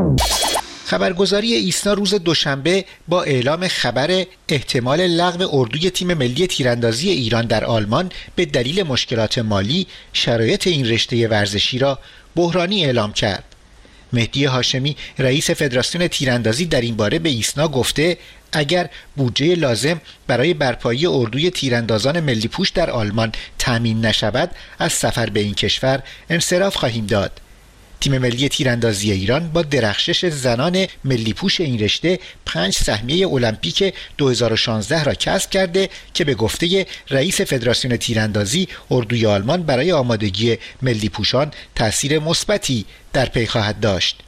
خبرگزاری ایسنا روز دوشنبه با اعلام خبر احتمال لغو اردوی تیم ملی تیراندازی ایران در آلمان به دلیل مشکلات مالی شرایط این رشته ورزشی را بحرانی اعلام کرد. مهدی هاشمی رئیس فدراسیون تیراندازی در این باره به ایسنا گفته اگر بودجه لازم برای برپایی اردوی تیراندازان ملی پوش در آلمان تامین نشود از سفر به این کشور انصراف خواهیم داد. تیم ملی تیراندازی ایران با درخشش زنان ملی پوش این رشته پنج سهمیه المپیک دو هزار و شانزده را کسب کرده که به گفته رئیس فدراسیون تیراندازی اردوی آلمان برای آمادگی ملی پوشان تأثیر مثبتی در پی خواهد داشت.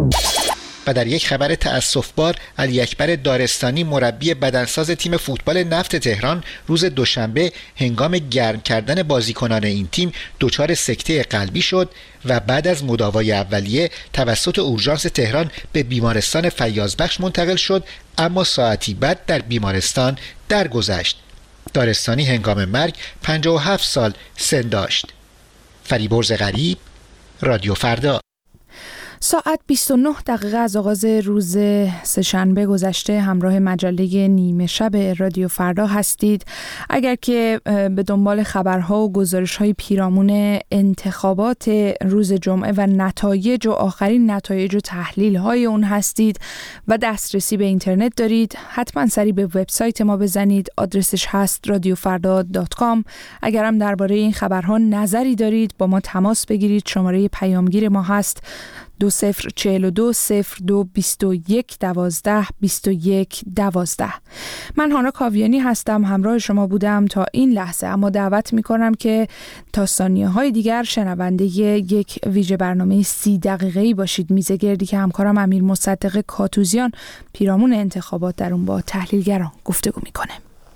و در یک خبر تأسف‌بار، علی اکبر دارستانی مربی بدنساز تیم فوتبال نفت تهران روز دوشنبه هنگام گرم کردن بازیکنان این تیم دچار سکته قلبی شد و بعد از مداوای اولیه توسط اورژانس تهران به بیمارستان فیاضبخش منتقل شد، اما ساعتی بعد در بیمارستان درگذشت. دارستانی هنگام مرگ پنجاه و هفت سال سن داشت. فریبرز غریب، رادیو فردا. ساعت بیست و نه دقیقه از آغاز روز سه‌شنبه گذشته همراه مجله نیمه شب رادیو فردا هستید. اگر که به دنبال خبرها و گزارش‌های پیرامون انتخابات روز جمعه و نتایج و آخرین نتایج و تحلیل‌های اون هستید و دسترسی به اینترنت دارید، حتما سری به وبسایت ما بزنید. آدرسش هست رادیو فردا دات کام. اگر هم درباره این خبرها نظری دارید با ما تماس بگیرید. شماره پیامگیر ما هست دو صفر چهل و دو صفر دو بیست و یک دوازده بیست و یک دوازده. من هانا کاویانی هستم، همراه شما بودم تا این لحظه، اما دعوت میکنم که تا ثانیه های دیگر شنونده یک ویژه برنامه سی دقیقه‌ای باشید. میزه گردی که همکارم امیر مصدق کاتوزیان پیرامون انتخابات در اون با تحلیلگران گفتگو میکنه.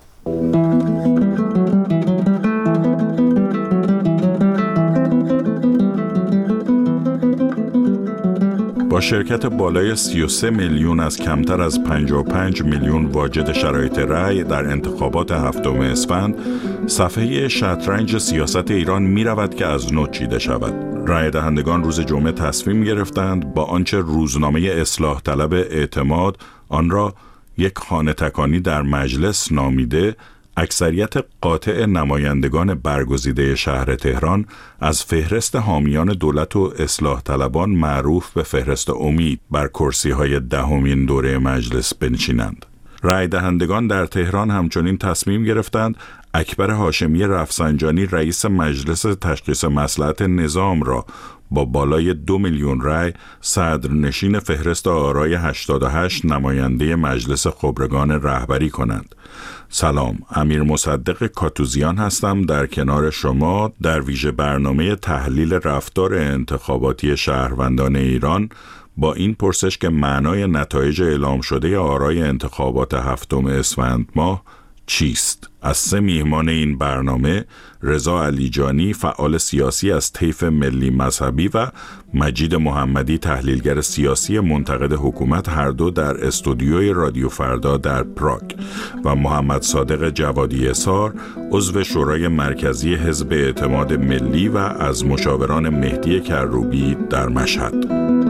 با شرکت بالای سی و سه میلیون از کمتر از پنجاه و پنج میلیون واجد شرایط رأی در انتخابات هفتم اسفند، صفحه شطرنج سیاست ایران می رود که از نو چیده شود. رأی دهندگان روز جمعه تصمیم گرفتند با آنچه روزنامه اصلاح طلب اعتماد آن را یک خانه تکانی در مجلس نامیده، اکثریت قاطع نمایندگان برگزیده شهر تهران از فهرست حامیان دولت و اصلاح طلبان معروف به فهرست امید بر کرسی‌های دهمین دوره مجلس بنشینند. رای دهندگان در تهران همچنین تصمیم گرفتند اکبر هاشمی رفسنجانی رئیس مجلس تشخیص مصلحت نظام را با بالای دو میلیون رای صدرنشین فهرست آرای هشتاد و هشت نماینده مجلس خبرگان رهبری کنند. سلام، امیر مصدق کاتوزیان هستم در کنار شما در ویژه برنامه تحلیل رفتار انتخاباتی شهروندان ایران با این پرسش که معنای نتایج اعلام شده آرای انتخابات هفتم اسفند ماه چیست؟ از سه میهمان این برنامه، رضا علیجانی فعال سیاسی از طیف ملی مذهبی و مجید محمدی تحلیلگر سیاسی منتقد حکومت، هر دو در استودیوی رادیو فردا در پراگ، و محمد صادق جوادی اصار عضو شورای مرکزی حزب اعتماد ملی و از مشاوران مهدی کروبی در مشهد.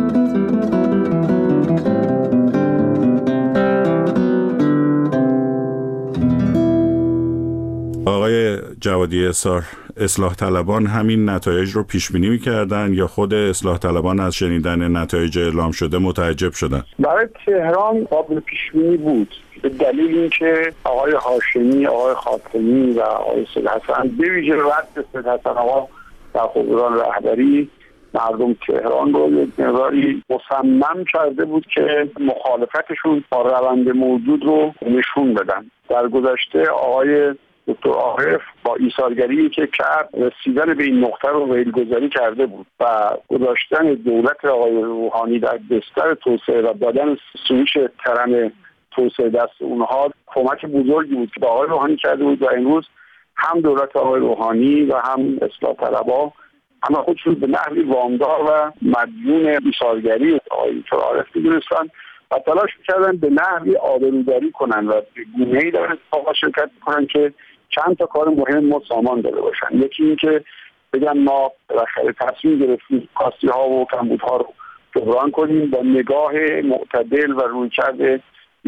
آقای جوادی اصار، اصلاح طلبان همین نتایج رو پیش بینی می‌کردن یا خود اصلاح طلبان از شنیدن نتایج اعلام شده متعجب شدن؟ برای تهران قابل پیش بینی بود، به دلیل اینکه آقای هاشمی، آقای خاتمی و آقای سید حسن، به ویژه رد سید حسن آقا در خبرگان رهبری، مردم تهران رو یک مقداری مصمم کرده بود که مخالفتشون با روند موجود رو نشون بدن. در گذشته آقای دکتر عارف با ایثارگری که کرد رسیدن به این نقطه رو ریلگذاری کرده بود و گذاشتن دولت آقای روحانی در بستر توسعه و دادن سویش ترن توسعه دست اونها کمک بزرگی بود که آقای روحانی کرده بود و امروز هم دولت آقای روحانی و هم اصلاح طلبها اما خودشون به نحوی وامدار و مدیون ایثارگری آقای دکتر عارف می‌دونستن و تلاش می‌کردن به نحوی آبروداری کنن و به گونه‌ای در اتفاقات شرکت کنن که چند تا کار مهم و سامان داده باشن. یکی این که بگن ما بالاخره تصمیم گرفتیم کاستی‌ها و کمبودها رو جبران کنیم، با نگاه معتدل و رویکرد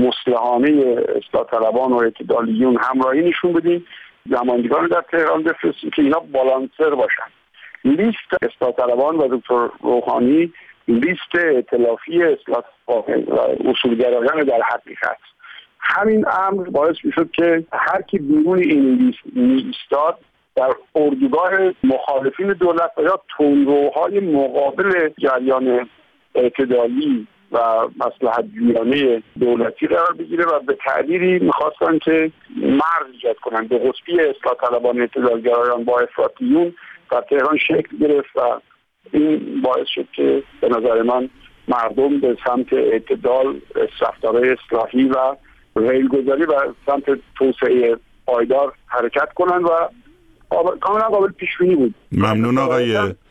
مصلحانه اصلاح طلبان و اعتدالیون همراهی نشون بدیم، نمایندگان در تهران بفرستیم که اینا بالانسر باشن. لیست اصلاح طلبان و دکتر روحانی لیست ائتلافی اصلاح و اصولگرایان در حقیقت. همین امر باعث میشد که هر کی بیرون این لیست می‌ایستاد در اردوگاه مخالفین دولت و یا تندروهای مقابل جریان اعتدالی و مصلحت جویانه دولتی قرار بگیره و به تعبیری میخواستن که مرز ایجاد کنن. به قطبی اصلاح طلبان اعتدالگرایان با افراطیون در تهران شکل گرفت و این باعث شد که به نظر من مردم به سمت اعتدال، رفتارهای اصلاحی و ریلگذاری و سمت توسعه پایدار حرکت کنن و کاملا قابل پیش بینی بود. ممنون آقای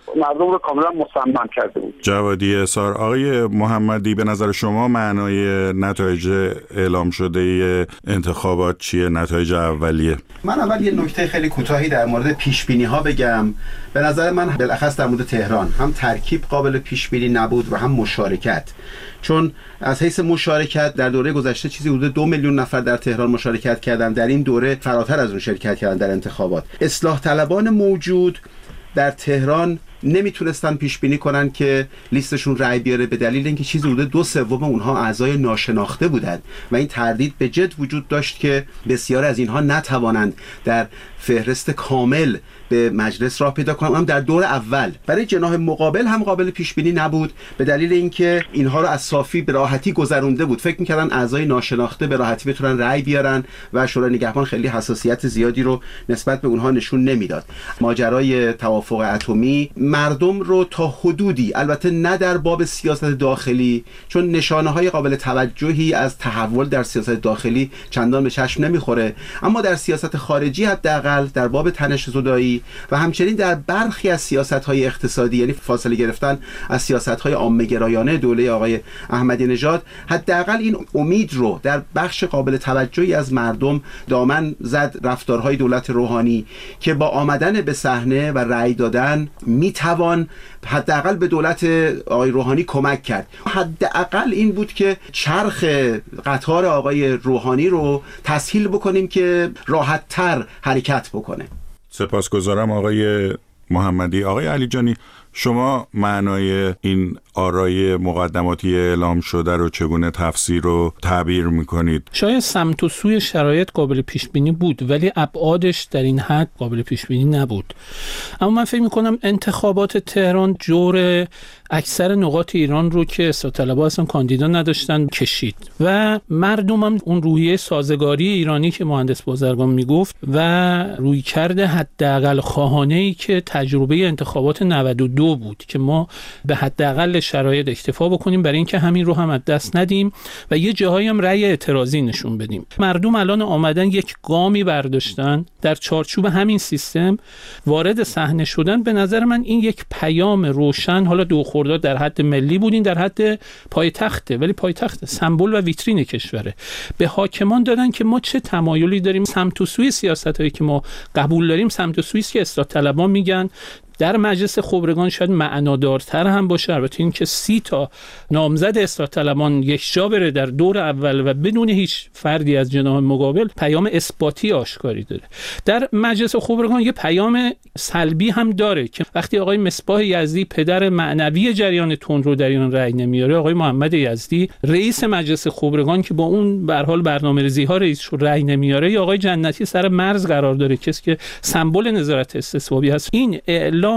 مردم رو کاملا مصمم کرده بود. جوادی احصار، آقای محمدی به نظر شما معنای نتایج اعلام شده انتخابات چیه؟ نتایج اولیه. من اول یه نکته خیلی کوتاهی در مورد پیش بینی ها بگم. به نظر من بالاخص در مورد تهران هم ترکیب قابل پیش بینی نبود و هم مشارکت. چون از حیث مشارکت در دوره گذشته چیزی حدود دو میلیون نفر در تهران مشارکت کردن، در این دوره فراتر از اون شرکت کردن در انتخابات. اصلاح طلبان موجود در تهران نمیتونستن پیش بینی کنن که لیستشون رأی بیاره، به دلیل اینکه چیزی حدود دو سوم اونها اعضای ناشناخته بودند و این تردید به جد وجود داشت که بسیار از اینها نتوانند در فهرست کامل به مجلس راه پیدا کنند. هم در دور اول برای جناح مقابل هم قابل پیش بینی نبود، به دلیل اینکه اینها رو از صافی به راحتی گذرونده بود. فکر می‌کردن اعضای ناشناخته به راحتی بتونن رأی بیارن و شورای نگهبان خیلی حساسیت زیادی رو نسبت به اونها نشون نمیداد. ماجرای توافق اتمی مردم رو تا حدودی، البته نه در باب سیاست داخلی، چون نشانه‌های قابل توجهی از تحول در سیاست داخلی چندان به چشم نمیخوره، اما در سیاست خارجی حداقل در باب تنش زدایی و همچنین در برخی از سیاست‌های اقتصادی، یعنی فاصله گرفتن از سیاست‌های عامه‌گرایانه دوله آقای احمدی نژاد، حداقل این امید رو در بخش قابل توجهی از مردم دامن زد رفتارهای دولت روحانی که با آمدن به صحنه و رأی دادن میتوان حداقل به دولت آقای روحانی کمک کرد. حداقل این بود که چرخ قطار آقای روحانی رو تسهیل بکنیم که راحت‌تر حرکت بکنه. سپاسگزارم آقای محمدی. آقای علیجانی، شما معنای این آرای مقدماتی اعلام شده رو چگونه تفسیر و تعبیر میکنید؟ شاید سمت و سوی شرایط قابل پیش بینی بود، ولی ابعادش در این حد قابل پیش بینی نبود. اما من فکر میکنم انتخابات تهران جور اکثر نقاط ایران رو که اصلاح طلبها اصلا کاندیدا نداشتن کشید و مردم هم اون روحیه سازگاری ایرانی که مهندس بازرگان میگفت و روی کرده حداقل خواهانه‌ای که تجربه انتخابات نود و دو بود که ما به حداقل شرایط اکتفا بکنیم برای اینکه همین رو هم از دست ندیم و یه جاهایی هم رأی اعتراضی نشون بدیم. مردم الان آمدن یک گامی برداشتن در چارچوب همین سیستم وارد صحنه شدن. به نظر من این یک پیام روشن، حالا دو خرداد در حد ملی بودین، در حد پایتخته، ولی پایتخت سمبل و ویترین کشوره، به حاکمان دادن که ما چه تمایلی داریم. سمت و سوی سیاستایی که ما قبول داریم سمت و سویی که اصلاح طلبان میگن در مجلس خبرگان شاید معنادارتر هم باشه. البته این که سی تا نامزد اصلاح طلبان یک جا بره در دور اول و بدون هیچ فردی از جناح مقابل پیام اثباتی آشکاری داره. در مجلس خبرگان یه پیام سلبی هم داره که وقتی آقای مصباح یزدی پدر معنوی جریان تندرو در ایران رأی نمیاره، آقای محمد یزدی رئیس مجلس خبرگان که با اون به هر حال برنامه‌ریزی‌ها رئیس شو رأی نمیاره، یا آقای جنتی سر مرز قرار داره، کسی که سمبل نظارت استصوابی هست. این اعلام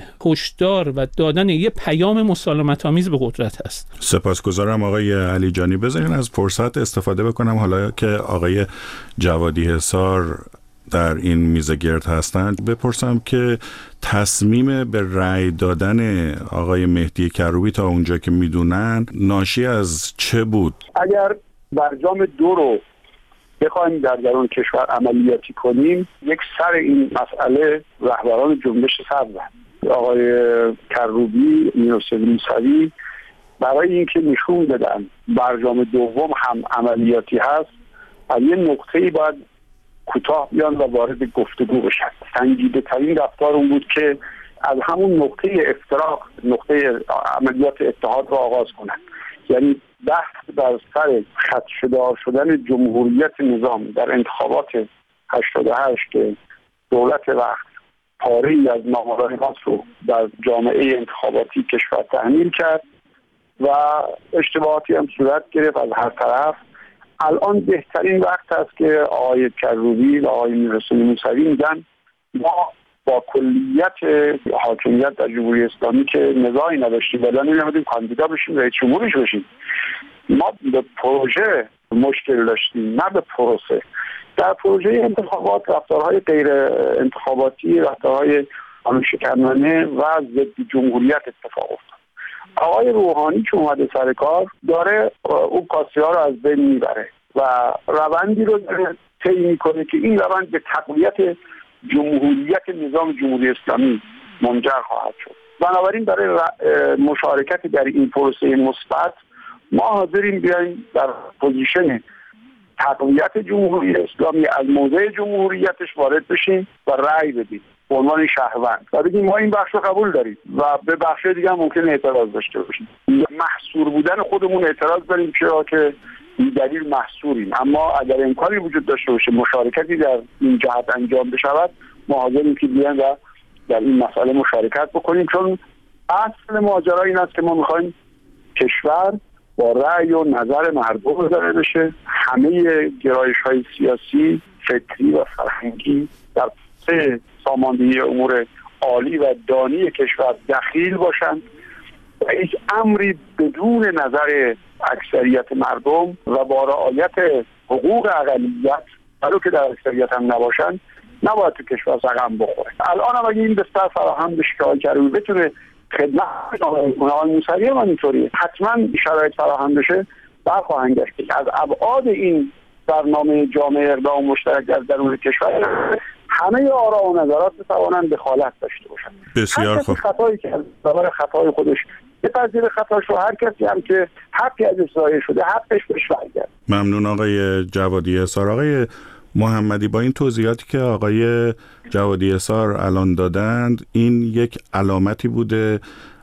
هشدار و دادن یه پیام مسالمت‌آمیز به قدرت هست. سپاسگزارم آقای علیجانی. بذارین از فرصت استفاده بکنم حالا که آقای جوادی احصار در این میزه گرد هستند بپرسم که تصمیم به رأی دادن آقای مهدی کروبی تا اونجا که میدونن ناشی از چه بود؟ اگر برجام دو رو بخوایم در درون کشور عملیاتی کنیم، یک سر این مسئله رهبران جنبش سبز آقای کروبی، میرحسین موسوی، برای اینکه نشون بدن برجام دوم هم عملیاتی هست، از یه نقطه‌ای باید کوتاه بیان و وارد گفتگو بشن. سنجیده ترین رفتار اون بود که از همون نقطه افتراق، نقطه عملیات اتحاد رو آغاز کنن. یعنی بحث بر سر خدشه‌دار شدن جمهوریت نظام در انتخابات هشتاد و هشت که دولت وقت پاره‌ای از نامرئیات رو در جامعه انتخاباتی کشور تحمیل کرد و اشتباهاتی هم صورت گرفت از هر طرف. الان بهترین وقت است که آقای کروبی و آقای میرحسین موسوی میگن ما با کلیت حاکمیت در جمهوری اسلامی که نزاعی نداشتیم ولی نمی‌دونیم کاندیدا بشیم رئیس جمهورش بشیم. ما به پروژه مشکل داشتیم، نه به پروسه. در پروژه انتخابات رفتارهای غیر انتخاباتی، رفتارهای قانون‌شکنانه و ضد جمهوریت اتفاق افتاد. آقای روحانی که اومده سر کار داره اون کاسی‌ها رو از بین میبره و روندی رو داره طی میکنه که این روند به تقویت جمهوریت نظام جمهوری اسلامی منجر خواهد شد. بنابراین برای مشارکت در این پروسه مثبت ما حاضریم بیایم در پوزیشن تقویت جمهوری اسلامی از موضع جمهوریتش وارد بشیم و رأی بدیم به عنوان شهروند و بگیم ما این بخش رو قبول داریم و به بخش دیگه هم ممکنه اعتراض داشته باشیم. محصور بودن خودمون اعتراض داریم چرا که این دلیل محصوریم، اما اگر امکانی وجود داشته باشه مشارکتی در این جهت انجام بشود ما حاضریم که بیان و در این مسئله مشارکت بکنیم، چون اصل ماجرا این است که ما میخوایم کشور با رأی و نظر مردم اداره بشه، همه گرایش های سیاسی، فکری و فرهنگی در سه ساماندهی امور عالی و دانی کشور دخیل باشند و هیچ امری بدون نظر اکثریت مردم و با رعایت حقوق اقلیت ولو که در اکثریت هم نباشند نباید تو کشور رقم بخوره. الان هم اگه این بستر فراهم بشه که آقای کروبی بتونه خدمت کنه، آقای موسوی هم اینطوریه، حتما شرایط فراهم بشه برخواهند گشت که از ابعاد این برنامه جامعه اقدام مشترک در درون کشور همه آرا و نظرات بتوانند دخالت داشته باشند. بسیار خوب. خطایی که از برای خطای خودش بپذیره خطاش رو، هر کسی هم که حقی ازش ضایع شده حقش بهش برگرده. ممنون آقای جوادی احصار. آقای محمدی، با این توضیحاتی که آقای جوادی احصار الان دادند، این یک علامتی بوده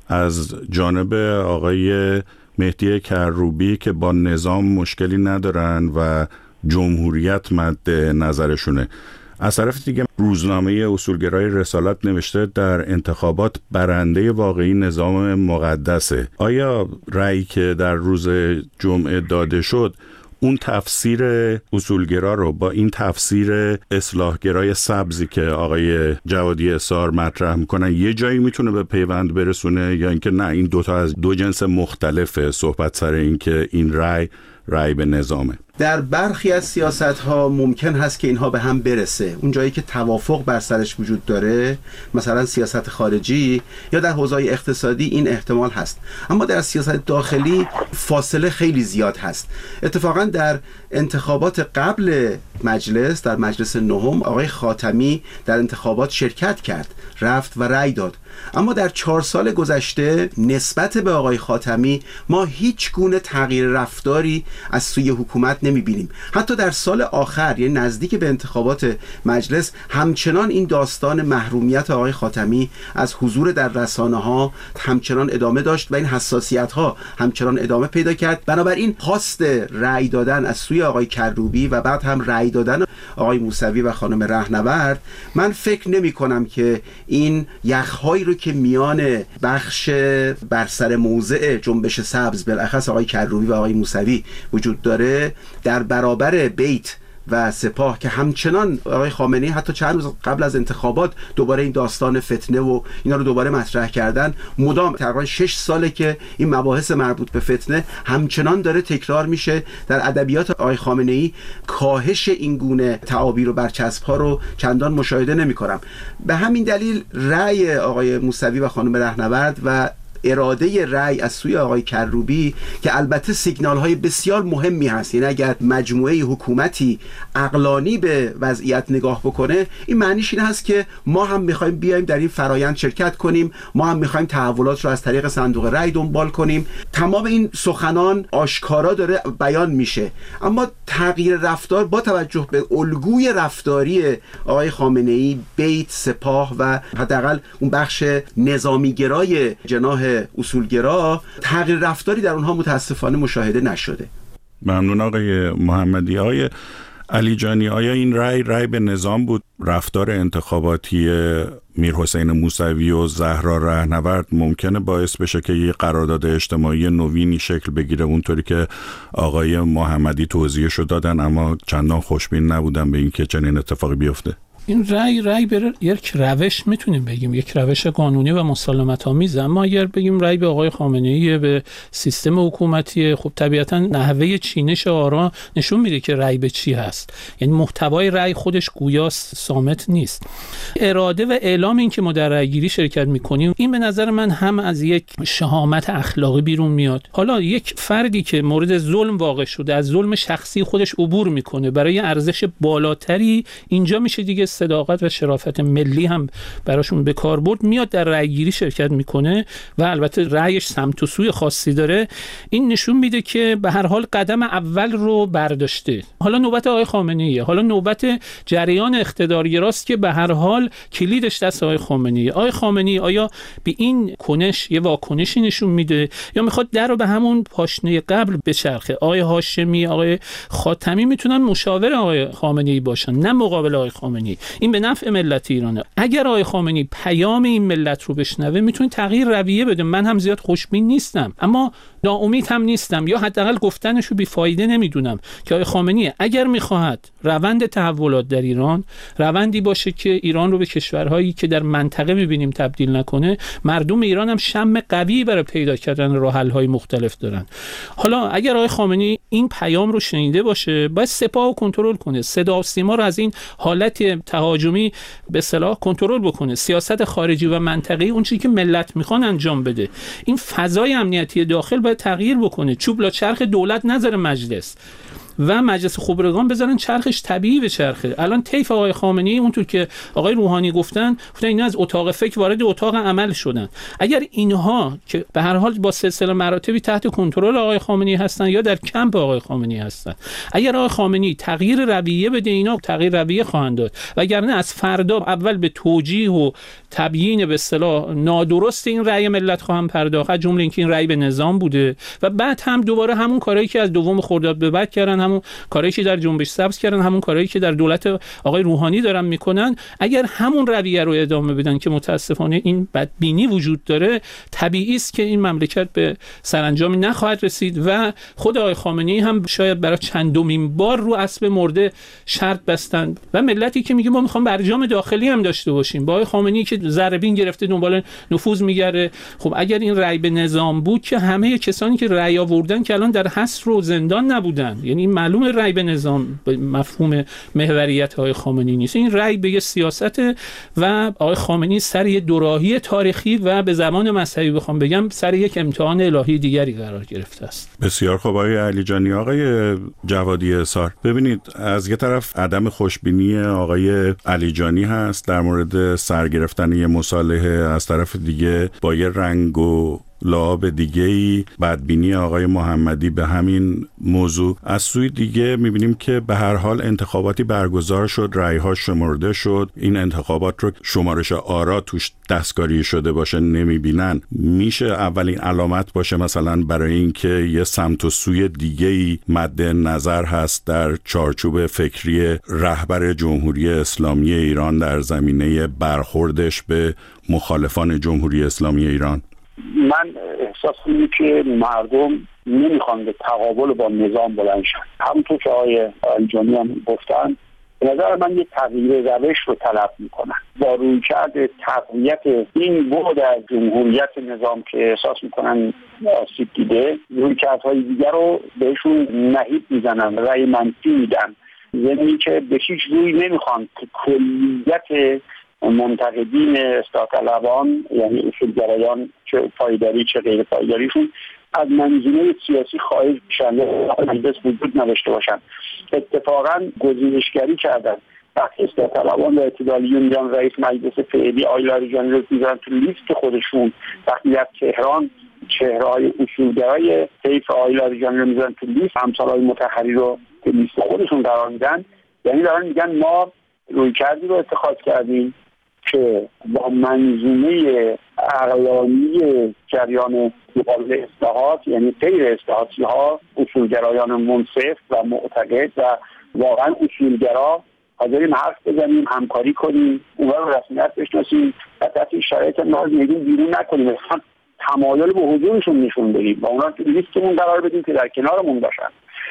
از جانب آقای مهدی کروبی که با نظام مشکلی ندارن و جمهوریت مد نظرشونه. از طرف دیگه روزنامه اصولگرای رسالت نوشته در انتخابات برنده واقعی نظام مقدسه. آیا رأیی که در روز جمعه داده شد اون تفسیر اصولگرا رو با این تفسیر اصلاحگرای سبزی که آقای جوادی احصار مطرح میکنن یه جایی میتونه به پیوند برسونه، یا اینکه نه این دوتا از دو جنس مختلفه صحبت سر این که این رأی رأی به نظامه؟ در برخی از سیاست‌ها ممکن هست که اینها به هم برسه. اون جایی که توافق بر سرش وجود داره، مثلا سیاست خارجی یا در حوزه‌های اقتصادی، این احتمال هست. اما در سیاست داخلی فاصله خیلی زیاد هست. اتفاقا در انتخابات قبل مجلس، در مجلس نهم، آقای خاتمی در انتخابات شرکت کرد، رفت و رأی داد. اما در چهار سال گذشته نسبت به آقای خاتمی ما هیچ گونه تغییر رفتاری از سوی حکومت نمیبینیم. حتی در سال آخر، یعنی نزدیک به انتخابات مجلس، همچنان این داستان محرومیت آقای خاتمی از حضور در رسانه ها همچنان ادامه داشت و این حساسیت ها همچنان ادامه پیدا کرد. بنابراین خواست رأی دادن از سوی آقای کروبی و بعد هم رأی دادن آقای موسوی و خانم رهنورد، من فکر نمی کنم که این یخهای رو که میان بخش بر سر موضع جنبش سبز بالاخص آقای کروبی و آقای موسوی وجود داره در برابر بیت و سپاه که همچنان آقای خامنه‌ای حتی چند روز قبل از انتخابات دوباره این داستان فتنه و اینا رو دوباره مطرح کردن، مدام تقریبا شش ساله که این مباحث مربوط به فتنه همچنان داره تکرار میشه. در ادبیات آقای خامنه‌ای کاهش این گونه تعابیر و برچسب‌ها رو چندان مشاهده نمی‌کنم. به همین دلیل رأی آقای موسوی و خانم رهنورد و اراده رأی از سوی آقای کروبی که البته سیگنال های بسیار مهمی هست، یعنی اگر مجموعه حکومتی عقلانی به وضعیت نگاه بکنه، این معنیش این هست که ما هم میخوایم بیایم در این فرایند شرکت کنیم، ما هم میخوایم تحولات رو از طریق صندوق رأی دنبال کنیم. تمام این سخنان آشکارا داره بیان میشه، اما تغییر رفتار با توجه به الگوی رفتاری آقای خامنه‌ای، بیت، سپاه و حداقل اون بخش نظامیگرای جناح اصولگرا، تغییر رفتاری در اونها متاسفانه مشاهده نشده. ممنون آقای محمدی. آقای علی جانی، آیا این رأی رأی به نظام بود؟ رفتار انتخاباتی میرحسین موسوی و زهرا رهنورد ممکنه باعث بشه که یه قرارداد اجتماعی نوینی شکل بگیره، اونطوری که آقای محمدی توضیحشو دادن، اما چندان خوشبین نبودن به اینکه چنین اتفاقی بیفته؟ این رأی رأی بر یک روش میتونیم بگیم، یک روش قانونی و مسالمت آمیز، اما اگر بگیم رأی به آقای خامنه‌ای، به سیستم حکومتی، خب طبیعتا نحوه چینش آرا نشون میده که رأی به چی هست. یعنی محتوای رأی خودش گویا صامت نیست. اراده و اعلام این که ما در رأی گیری شرکت میکنیم، این به نظر من هم از یک شهامت اخلاقی بیرون میاد. حالا یک فردی که مورد ظلم واقع شده از ظلم شخصی خودش عبور میکنه برای ارزش بالاتری، اینجا میشه دیگه صداقت و شرافت ملی هم براشون به کار برد، میاد در رأیگیری شرکت میکنه و البته رأیش سمت و سوی خاصی داره. این نشون میده که به هر حال قدم اول رو برداشته. حالا نوبت آقای خامنه‌ایه، حالا نوبت جریان اقتدارگراست که به هر حال کلیدش دست آقای خامنه‌ایه. آقای خامنه‌ای آیا به این کنش یه واکنشی نشون میده یا میخواد در رو به همون پاشنه قبل بچرخه؟ آقای هاشمی، آقای خاتمی میتونن مشاور آقای خامنه‌ای باشن، نه مقابل آقای خامنه‌ای. این به نفع ملت ایرانه. اگر آقای خامنه‌ای پیام این ملت رو بشنوه میتونه تغییر رویه بده. من هم زیاد خوشبین نیستم اما ناامید هم نیستم، یا حداقل گفتنش رو بیفایده نمیدونم که آقای خامنه‌ای اگر میخواهد روند تحولات در ایران روندی باشه که ایران رو به کشورهایی که در منطقه میبینیم تبدیل نکنه، مردم ایران هم شم قوی برای پیدا کردن راه حل‌های مختلف دارن. حالا اگر آقای خامنه‌ای این پیام رو شنیده باشه، باید سپاه رو کنترل کنه، صدا و سیما رو از این حالت تهاجمی به اصطلاح کنترل بکنه، سیاست خارجی و منطقه‌ای اون چیزی که ملت میخوان انجام بده. این فضای امنیتی داخل باید تغییر بکنه. چوب لا چرخ دولت نذاره مجلس و مجلس خبرگان بذارن چرخش طبیعی به چرخه. الان طیف آقای خامنه‌ای اونطور که آقای روحانی گفتن گفتن اینا از اتاق فکر وارد اتاق عمل شدن. اگر اینها که به هر حال با سلسله مراتبی تحت کنترل آقای خامنه‌ای هستن یا در کمپ آقای خامنه‌ای هستن، اگر آقای خامنه‌ای تغییر رویه بده اینا تغییر رویه خواهند داد، وگرنه از فردا اول به توجیه و تبیین به اصطلاح نادرست این رأی ملت خواهم پرداخت، از جمله اینکه این رأی به نظام بوده و بعد هم دوباره همون کارهایی که از دوم خرداد به بعد کردن، همون کارهایی که در جنبش سبز کردن، همون کارهایی که در دولت آقای روحانی دارن میکنن، اگر همون رویه رو ادامه بدن که متاسفانه این بدبینی وجود داره، طبیعی است که این مملکت به سرانجامی نخواهد رسید و خود آقای خامنه‌ای هم شاید برای چندمین بار رو اسب مرده شرط بستن و ملتی که میگه ما میخوام برجام داخلی هم داشته باشیم، با آقای خامنه‌ای که ذره‌بین گرفته دنبال نفوذ میگره. خب اگر این رأی به نظام بود که همه کسانی که رأی آوردن که الان در حبس و زندان نبودن، یعنی معلومه رأی به نظام به مفهوم محوریت آقای خامنه‌ای نیست، این رأی به سیاست و آقای خامنه‌ای سر یک دوراهی تاریخی و به زبان مذهبی بخوام بگم سر یک امتحان الهی دیگری قرار گرفته است. بسیار خوب آقای علیجانی. آقای جوادی احصار، ببینید از یه طرف عدم خوشبینی آقای علیجانی هست در مورد سرگرفتن یه مصالحه، از طرف دیگه با یه رنگ و لعاب دیگه‌ای بدبینی آقای محمدی به همین موضوع. از سوی دیگه می‌بینیم که به هر حال انتخاباتی برگزار شد، رأی‌ها شمرده شد. این انتخابات رو شمارش آرا توش دستکاری شده باشه نمی‌بینن. میشه اولین علامت باشه مثلا برای اینکه یه سمت و سوی دیگه‌ای مد نظر هست در چارچوب فکری رهبر جمهوری اسلامی ایران در زمینه برخوردش به مخالفان جمهوری اسلامی ایران؟ من احساس می‌کنم که مردم نمیخوان به تقابل با نظام بلند شن. همونطور که آقای علیجانی هم گفتن، به نظر من یک تغییر روش رو طلب میکنن با رویکرد تقویت این بعد از جمهوریت نظام که احساس میکنن آسیب دیده، رویکردهای دیگر رو بهشون نهیب میزنن، رأی منفی میدن، یعنی که به هیچ روی نمیخوان که کلیت منتقدین اصلاح طلبان یعنی اصولگرایان چه پایداری چه غیر پایداریشون از منظومه سیاسی خارج بشن یا مجلس وجود نداشته باشن. اتفاقا گزینشگری کردن، وقتی اصلاح طلبان و اعتدالیون میرن رئیس مجلس فعلی آقای لاریجانی رو میذارن تو لیست خودشون، وقتی از تهران چهره‌های اصولگرای طیف آقای لاریجانی رو میذارن تو لیست، همسال‌های مطهری رو تو لیست خودشون قرار میدن، یعنی دارن میگن ما رویکردی رو اتخاذ کردیم که با منظومه عقلانی جریان مقابل اصلاحات یعنی غیر اصلاحاتی ها، اصولگرایان منصف و معتقد و واقعا اصولگرا حاضریم حرف بزنیم، همکاری کنیم، اونها رو رسمیت بشناسیم و تحت شرایط ما میگیم بیرون نکنیم، مثلا تمایل به حضورشون نشون بدیم و اونا تو لیستمون قرار بدیم که در کنارمون باشن.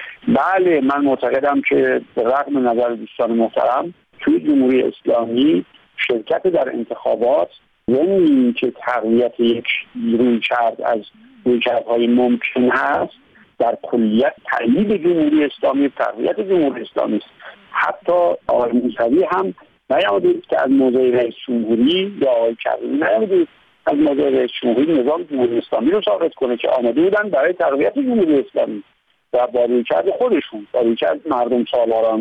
بله من معتقدم که به رغم نظر دوستان محترم توی جمهوری اسلامی شرکت در انتخابات یعنی که تقویت یک رویکرد از رویکردهای ممکن هست در کلیت تأیید جمهوری اسلامی، تقویت جمهوری اسلامی است. حتی آقای موسوی هم نیامدید که از موضع رئیس جمهوری یا آقای کریمی نیامدید از موضع رئیس جمهوری نظام جمهوری اسلامی رو ثابت کنه که آمده بودن برای تقویت جمهوری اسلامی و با رویکرد خودشون، با رویکرد مردم سالارانه.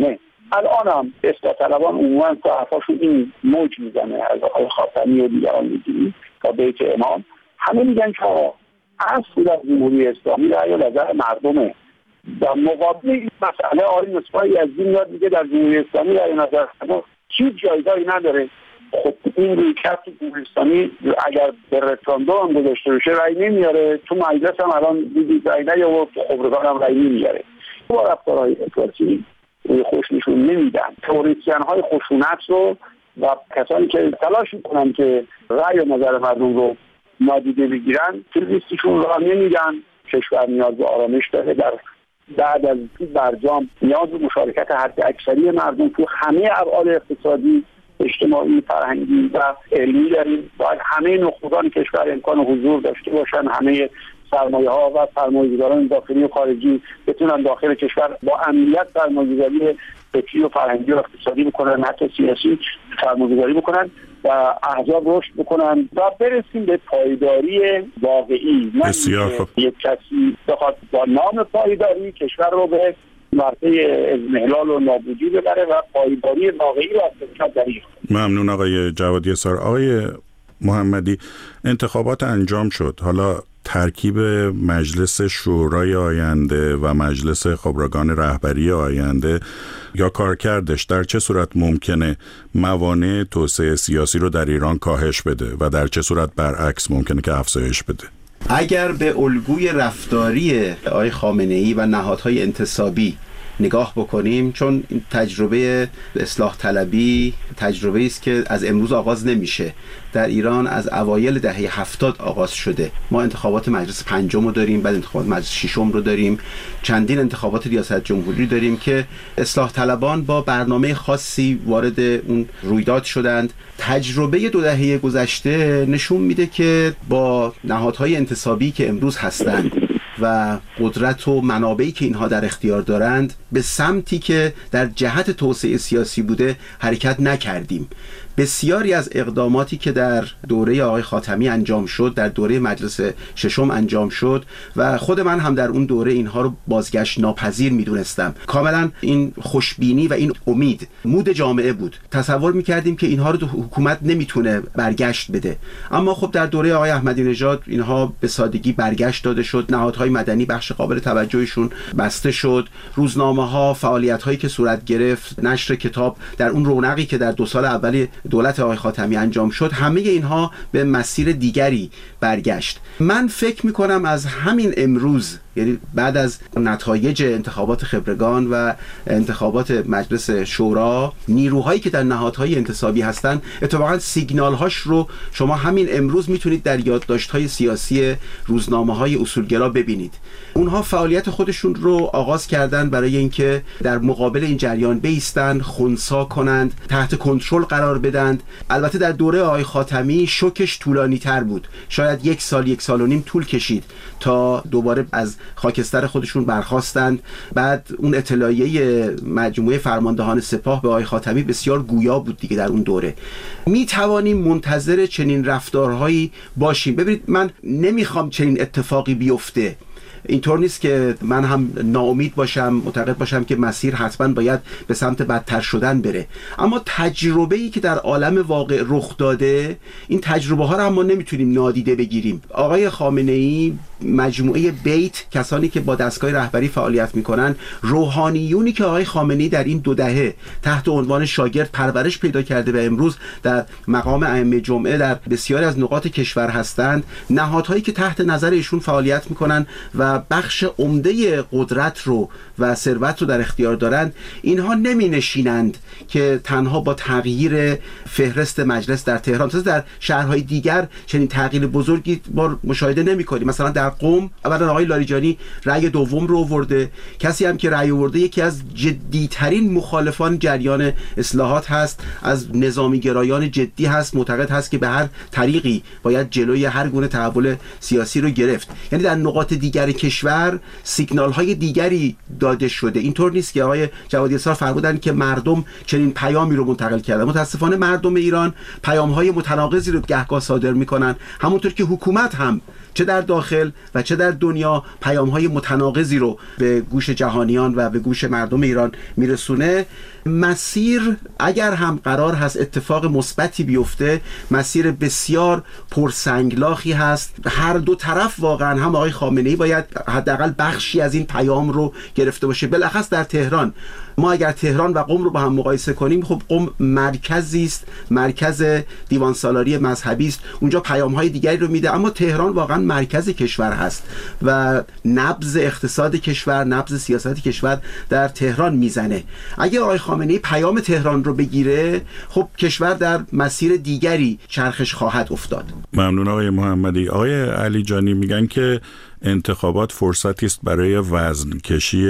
الان هم اصلاح طلبان عموما تو حرفاشون این موج میزنه، از آقای خاتمی و دیگران میگیریم تا بیت امام، همه میگن که اصل از جمهوری اسلامی رأی و نظر مردمه. در مقابل این مسئله آقای مصباح یزدی میاد میگه در جمهوری اسلامی رأی و نظر مردم چیز جایگاهی نداره. خب این رویکرد جمهوری اسلامی اگر به رفراندوم هم گذاشته بشه رأی نمیاره، تو مجلس هم الان دیدید رأی نیاورد، تو خبرگان هم رأی نمیاره. با رفتارهای افراطی خوش نشون نمیدن. تئوریسین های خشونت رو و کسانی که تلاش میکنن که رأی و نظر مردم رو نادیده بگیرن تو لیستشون راه نمیدن. کشور نیاز به آرامش داره، در بعد از برجام نیاز به مشارکت حد اکثری مردم تو همه ابعاد اقتصادی، اجتماعی، فرهنگی و علمی داریم. باید همه نخبگان کشور امکان حضور داشته باشن، همه سرمایه ها و سرمایه‌گذاران داخلی و خارجی بتونن داخل کشور با امنیت سرمایه‌گذاری فکری و فرهنگی و اقتصادی بکنن، حتی سیاسی سرمایه‌گذاری بکنن و احزاب رشد بکنن و برسیم به پایداری واقعی. بسیار خوب. یک کسی بخواد با نام پایداری کشور رو به مرحله اضمحلال و نابودی ببره و پایداری واقعی رو از کشور دریغ. ممنون آقای جوادی اسار. آقای محمدی، انتخابات انجام شد، حالا ترکیب مجلس شورای آینده و مجلس خبرگان رهبری آینده یا کارکردش در چه صورت ممکنه موانع توسعه سیاسی رو در ایران کاهش بده و در چه صورت برعکس ممکنه که افزایش بده؟ اگر به الگوی رفتاری آقای خامنه‌ای و نهادهای انتصابی نگاه بکنیم، چون این تجربه اصلاح طلبی تجربه است که از امروز آغاز نمیشه، در ایران از اوایل دهه هفتاد آغاز شده. ما انتخابات مجلس پنجم رو داریم، بعد انتخابات مجلس ششم رو داریم، چندین انتخابات ریاست جمهوری داریم که اصلاح طلبان با برنامه خاصی وارد اون رویداد شدند. تجربه دو دهه گذشته نشون میده که با نهادهای انتصابی که امروز هستند و قدرت و منابعی که اینها در اختیار دارند به سمتی که در جهت توسعه سیاسی بوده حرکت نکردیم. بسیاری از اقداماتی که در دوره آقای خاتمی انجام شد، در دوره مجلس ششم انجام شد و خود من هم در اون دوره اینها رو بازگشت ناپذیر میدونستم. کاملا این خوشبینی و این امید مود جامعه بود. تصور میکردیم که اینها رو حکومت نمیتونه برگشت بده، اما خب در دوره آقای احمدی نژاد اینها به سادگی برگشت داده شد. نهادهای مدنی بخش قابل توجهشون بسته شد، روزنامه ها، فعالیت هایی که صورت گرفت، نشر کتاب در اون رونقی که در دو سال اولی دولت آقای خاتمی انجام شد، همه اینها به مسیر دیگری برگشت. من فکر میکنم از همین امروز، یعنی بعد از نتایج انتخابات خبرگان و انتخابات مجلس شورا، نیروهایی که در نهادهای انتصابی هستند اتفاقا سیگنال هاش رو شما همین امروز میتونید در یادداشت‌های سیاسی روزنامه‌های اصولگرا ببینید. اونها فعالیت خودشون رو آغاز کردن برای اینکه در مقابل این جریان بایستند، خنثی کنند، تحت کنترل قرار بدند. البته در دوره آقای خاتمی شوکش طولانی تر بود، شاید یک سال یک سال و نیم طول کشید تا دوباره از خاکستر خودشون برخاستند. بعد اون اطلاعیه مجموعه فرماندهان سپاه به آقای خاتمی بسیار گویا بود دیگه. در اون دوره می توانیم منتظر چنین رفتارهایی باشیم. ببینید، من نمیخوام چنین اتفاقی بیفته، اینطور نیست که من هم ناامید باشم، معتقد باشم که مسیر حتما باید به سمت بدتر شدن بره، اما تجربه‌ای که در عالم واقع رخ داده، این تجربه ها رو هم ما نمیتونیم نادیده بگیریم. آقای خامنه‌ای، مجموعه بیت، کسانی که با دستگاه رهبری فعالیت میکنن، روحانیونی که آقای خامنه‌ای در این دو دهه تحت عنوان شاگرد پرورش پیدا کرده و امروز در مقام ائمه جمعه در بسیاری از نقاط کشور هستند، نهادهایی که تحت نظر ایشون فعالیت میکنن و بخش عمده قدرت رو و ثروت رو در اختیار دارند، اینها نمی نشینند که تنها با تغییر فهرست مجلس در تهران، تازه در شهرهای دیگر چنین تغییر بزرگی ما مشاهده نمی کنیم. مثلا در قم اولا آقای لاریجانی رأی دوم رو آورده، کسی هم که رأی آورده یکی از جدیترین مخالفان جریان اصلاحات هست، از نظامی گرایان جدی هست، معتقد هست که به هر طریقی باید جلوی هر گونه تحول سیاسی رو گرفت. یعنی در نقاط دیگر کشور سیگنال های دیگری داده شده. اینطور نیست که آقای جوادی اسار فرمودن که مردم چنین پیامی رو منتقل کردن. متاسفانه مردم ایران پیام های متناقضی رو گهگاه صادر میکنن، همونطور که حکومت هم چه در داخل و چه در دنیا پیام‌های متناقضی رو به گوش جهانیان و به گوش مردم ایران میرسونه. مسیر اگر هم قرار هست اتفاق مثبتی بیفته، مسیر بسیار پرسنگلاخی هست. هر دو طرف واقعا، هم آقای خامنه‌ای باید حداقل بخشی از این پیام رو گرفته باشه. بالاخص در تهران، ما اگر تهران و قم رو با هم مقایسه کنیم، خب قم مرکزی است، مرکز دیوان سالاری مذهبی است، اونجا پیام‌های دیگری رو میده، اما تهران واقعا مرکز کشور هست و نبض اقتصاد کشور، نبض سیاست کشور در تهران میزنه. اگه آقای خامنه‌ای پیام تهران رو بگیره، خب کشور در مسیر دیگری چرخش خواهد افتاد. ممنون آقای محمدی. آقای علی جانی میگن که انتخابات فرصتی است برای وزن کشی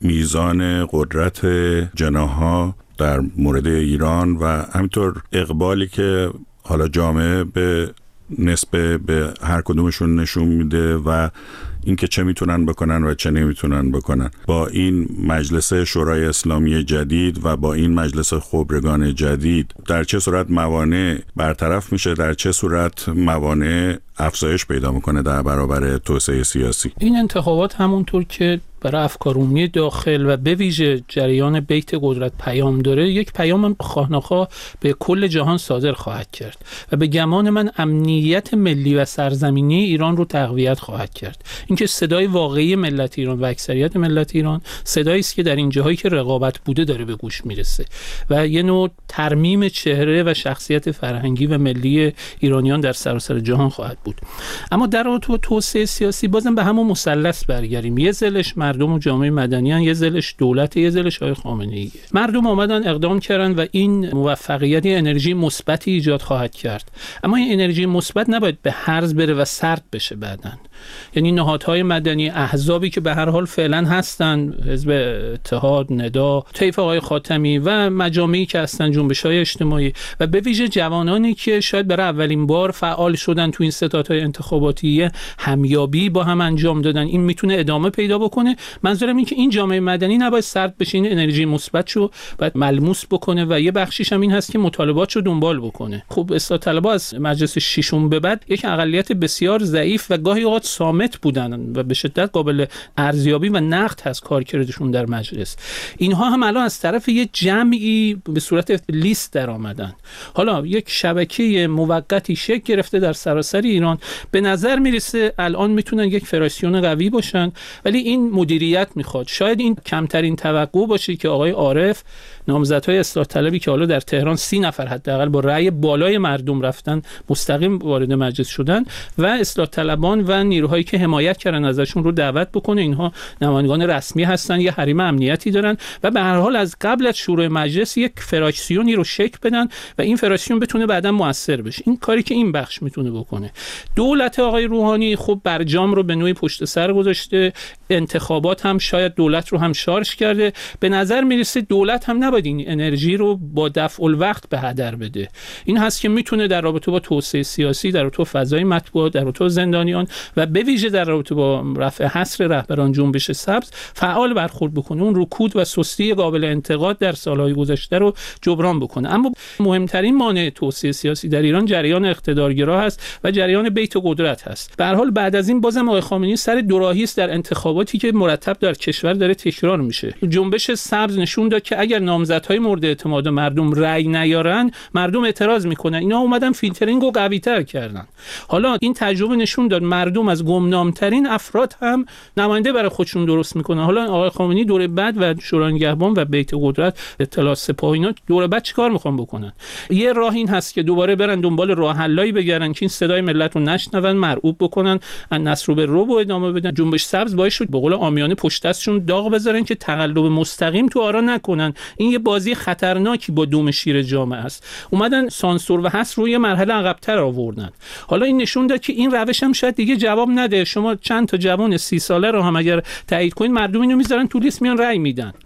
میزان قدرت جناح‌ها در مورد ایران و همینطور اقبالی که حالا جامعه به نسبت به هر کدومشون نشون میده و اینکه چه میتونن بکنن و چه نمیتونن بکنن. با این مجلس شورای اسلامی جدید و با این مجلس خبرگان جدید در چه صورت موانع برطرف میشه، در چه صورت موانع افزایش پیدا میکنه در برابر توسعه سیاسی؟ این انتخابات همونطور که برای افکارعمومی داخل و به ویژه جریان بیت قدرت پیام داره، یک پیام خواه‌ناخواه به کل جهان صادر خواهد کرد و به گمان من امنیت ملی و سرزمینی ایران رو تقویت خواهد کرد. اینکه صدای واقعی ملت ایران و اکثریت ملت ایران صدایی است که در این جاهایی که رقابت بوده داره به گوش میرسه و یه نوع ترمیم چهره و شخصیت فرهنگی و ملی ایرانیان در سراسر جهان خواهد بود. اما در رابطه با توسعه سیاسی بازم به همون مثلث برگردیم. یه زلش مردم و جامعه مدنی هن، یه زلش دولت، یه زلش آقای خامنه‌ای. مردم آمدن اقدام کردن و این موفقیت انرژی مثبتی ایجاد خواهد کرد، اما این انرژی مثبت نباید به هرز بره و سرد بشه بعدن. یعنی نهادهای مدنی، احزابی که به هر حال فعلا هستن، حزب اتحاد، ندا، طیف آقای خاتمی و مجامعی که هستن، جنبش‌های اجتماعی و به ویژه جوانانی که شاید برای اولین بار فعال شدن تو این ستادهای انتخاباتی، همیابی با هم انجام دادن، این میتونه ادامه پیدا بکنه. منظورم این که این جامعه مدنی نباید سرد بشه، این انرژی مثبتشو باید ملموس بکنه و یه بخشیش هم این هست که مطالباتشو دنبال بکنه. خب اصلاح طلبها از مجلس ششم به بعد یک اقلیت بسیار ضعیف و گاهی اوقات صامت بودن و به شدت قابل ارزیابی و نقد هست کارکردشون در مجلس. اینها هم الان از طرف یه جمعی به صورت لیست در آمدن. حالا یک شبکه موقتی شکل گرفته در سراسر ایران، به نظر میرسه الان میتونن یک فدراسیون قوی باشن، ولی این مدیریت میخواد. شاید این کمترین توقع باشه که آقای عارف، نامزدهای اصلاح طلبی که حالا در تهران سی نفر حداقل با رأی بالای مردم رفتن مستقیم وارد مجلس شدن و اصلاح طلبان و نیروهایی که حمایت کردن ازشون رو دعوت بکنه. اینها نمایندگان رسمی هستن، یه حریم امنیتی دارن و به هر حال از قبل از شروع مجلس یک فراکسیونی رو شکل بدن و این فراکسیون بتونه بعداً موثر بشه. این کاری که این بخش میتونه بکنه. دولت آقای روحانی خب برجام رو به نوعی پشت سر گذاشته، انتخابات هم شاید دولت رو هم شارژ کرده. به نظر میرسه دولت هم نباید این انرژی رو با دفع الوقت به هدر بده. این هست که میتونه در رابطه با توسعه سیاسی، در رابطه با فضای مطبوعات، در رابطه با زندانیان و به ویژه در رابطه با رفع حصر رهبران جنبش سبز فعال برخورد بکنه، اون رکود و سستی قابل انتقاد در سالهای گذشته رو جبران بکنه. اما مهمترین مانع توسعه سیاسی در ایران جریان اقتدارگرا هست و جریان بیت قدرت هست. به هر حال بعد از این بازم آقای خامنه‌ای سر دوراهی است در انتخاباتی که مرتب در کشور داره تکرار میشه. جنبش سبز نشون داد که اگر نامزدهای مورد اعتماد مردم رأی نیارن، مردم اعتراض میکنن. اینا اومدن فیلترینگ رو قوی‌تر کردن. حالا این تجربه نشون داد مردم از گمنامترین افراد هم نماینده برای خودشون درست میکنن. حالا آقای خامنه‌ای دوره بعد و شورای نگهبان و بیت قدرت، اطلاعات سپاه، اینا دوره بعد چیکار میخوان بکنن؟ یه راه این هست که دوباره برن دنبال راه حلایی بگردن که این صدای ملت رو نشنون، مرعوب بکنن، نصر به رو ادامه بدن. جنبش سبز باعث شد به قول عامیانه پشت دستشون داغ بذارن که تقلب مستقیم تو آرا نکنن. این یه بازی خطرناکی با دوم شیر جامعه است. اومدن سانسور و حصر رو یه مرحله عقب‌تر آوردن. حالا این نشون داد که این روش هم شاید دیگه جواب نده. شما چند تا جوان سی ساله رو هم اگر تایید کنید، مردم اینو میذارن تو لیست، میان رأی میدن.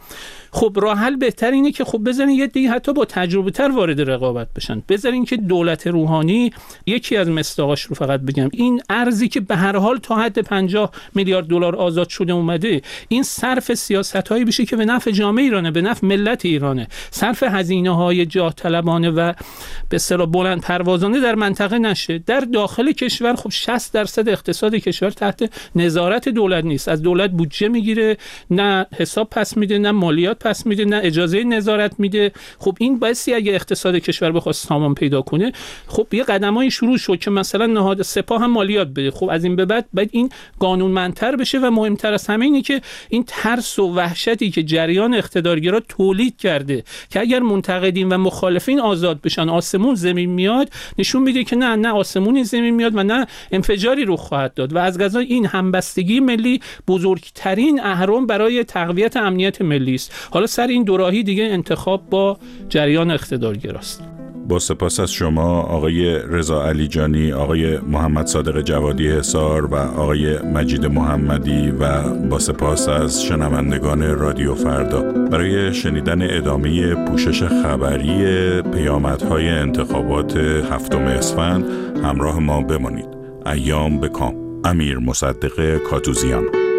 خب راه حل بهتر اینه که خب بذارین یه دیگه حتی با تجربه تر وارد رقابت بشن، بذارین که دولت روحانی، یکی از مصداقاش رو فقط بگم، این ارزی که به هر حال تا حد پنجاه میلیارد دلار آزاد شده اومده، این صرف سیاستایی بشه که به نفع جامعه ایرانه، به نفع ملت ایرانه، صرف هزینه‌های جاه طلبانه و به اصطلاح بلند پروازانه در منطقه نشه. در داخل کشور خب شصت درصد اقتصاد کشور تحت نظارت دولت نیست، از دولت بودجه میگیره، نه حساب پس میده، نه مالیات پس میده، نه اجازه نظارت میده. خب این باعثی اگه اقتصاد کشور بخواد سامان پیدا کنه، خب یه قدمای شروع شد که مثلا نهاد سپاه هم مالیات بده. خب از این به بعد باید این قانونمندتر بشه و مهمتر از همه اینه که این ترس و وحشتی که جریان اقتدارگرا تولید کرده که اگر منتقدین و مخالفین آزاد بشن آسمون زمین میاد، نشون میده که نه نه آسمونی زمین میاد و نه انفجاری رخ خواهد داد. و از قضا این همبستگی ملی بزرگترین اهرم برای تقویت امنیت ملی است. حالا سر این دوراهی دیگه انتخاب با جریان اقتدارگراست. با سپاس از شما آقای رضا علیجانی، آقای محمد صادق جوادی حصار و آقای مجید محمدی و با سپاس از شنوندگان رادیو فردا. برای شنیدن ادامه پوشش خبری پیامدهای انتخابات هفتم اسفند همراه ما بمانید. ایام به کام. امیر مصدق کاتوزیان.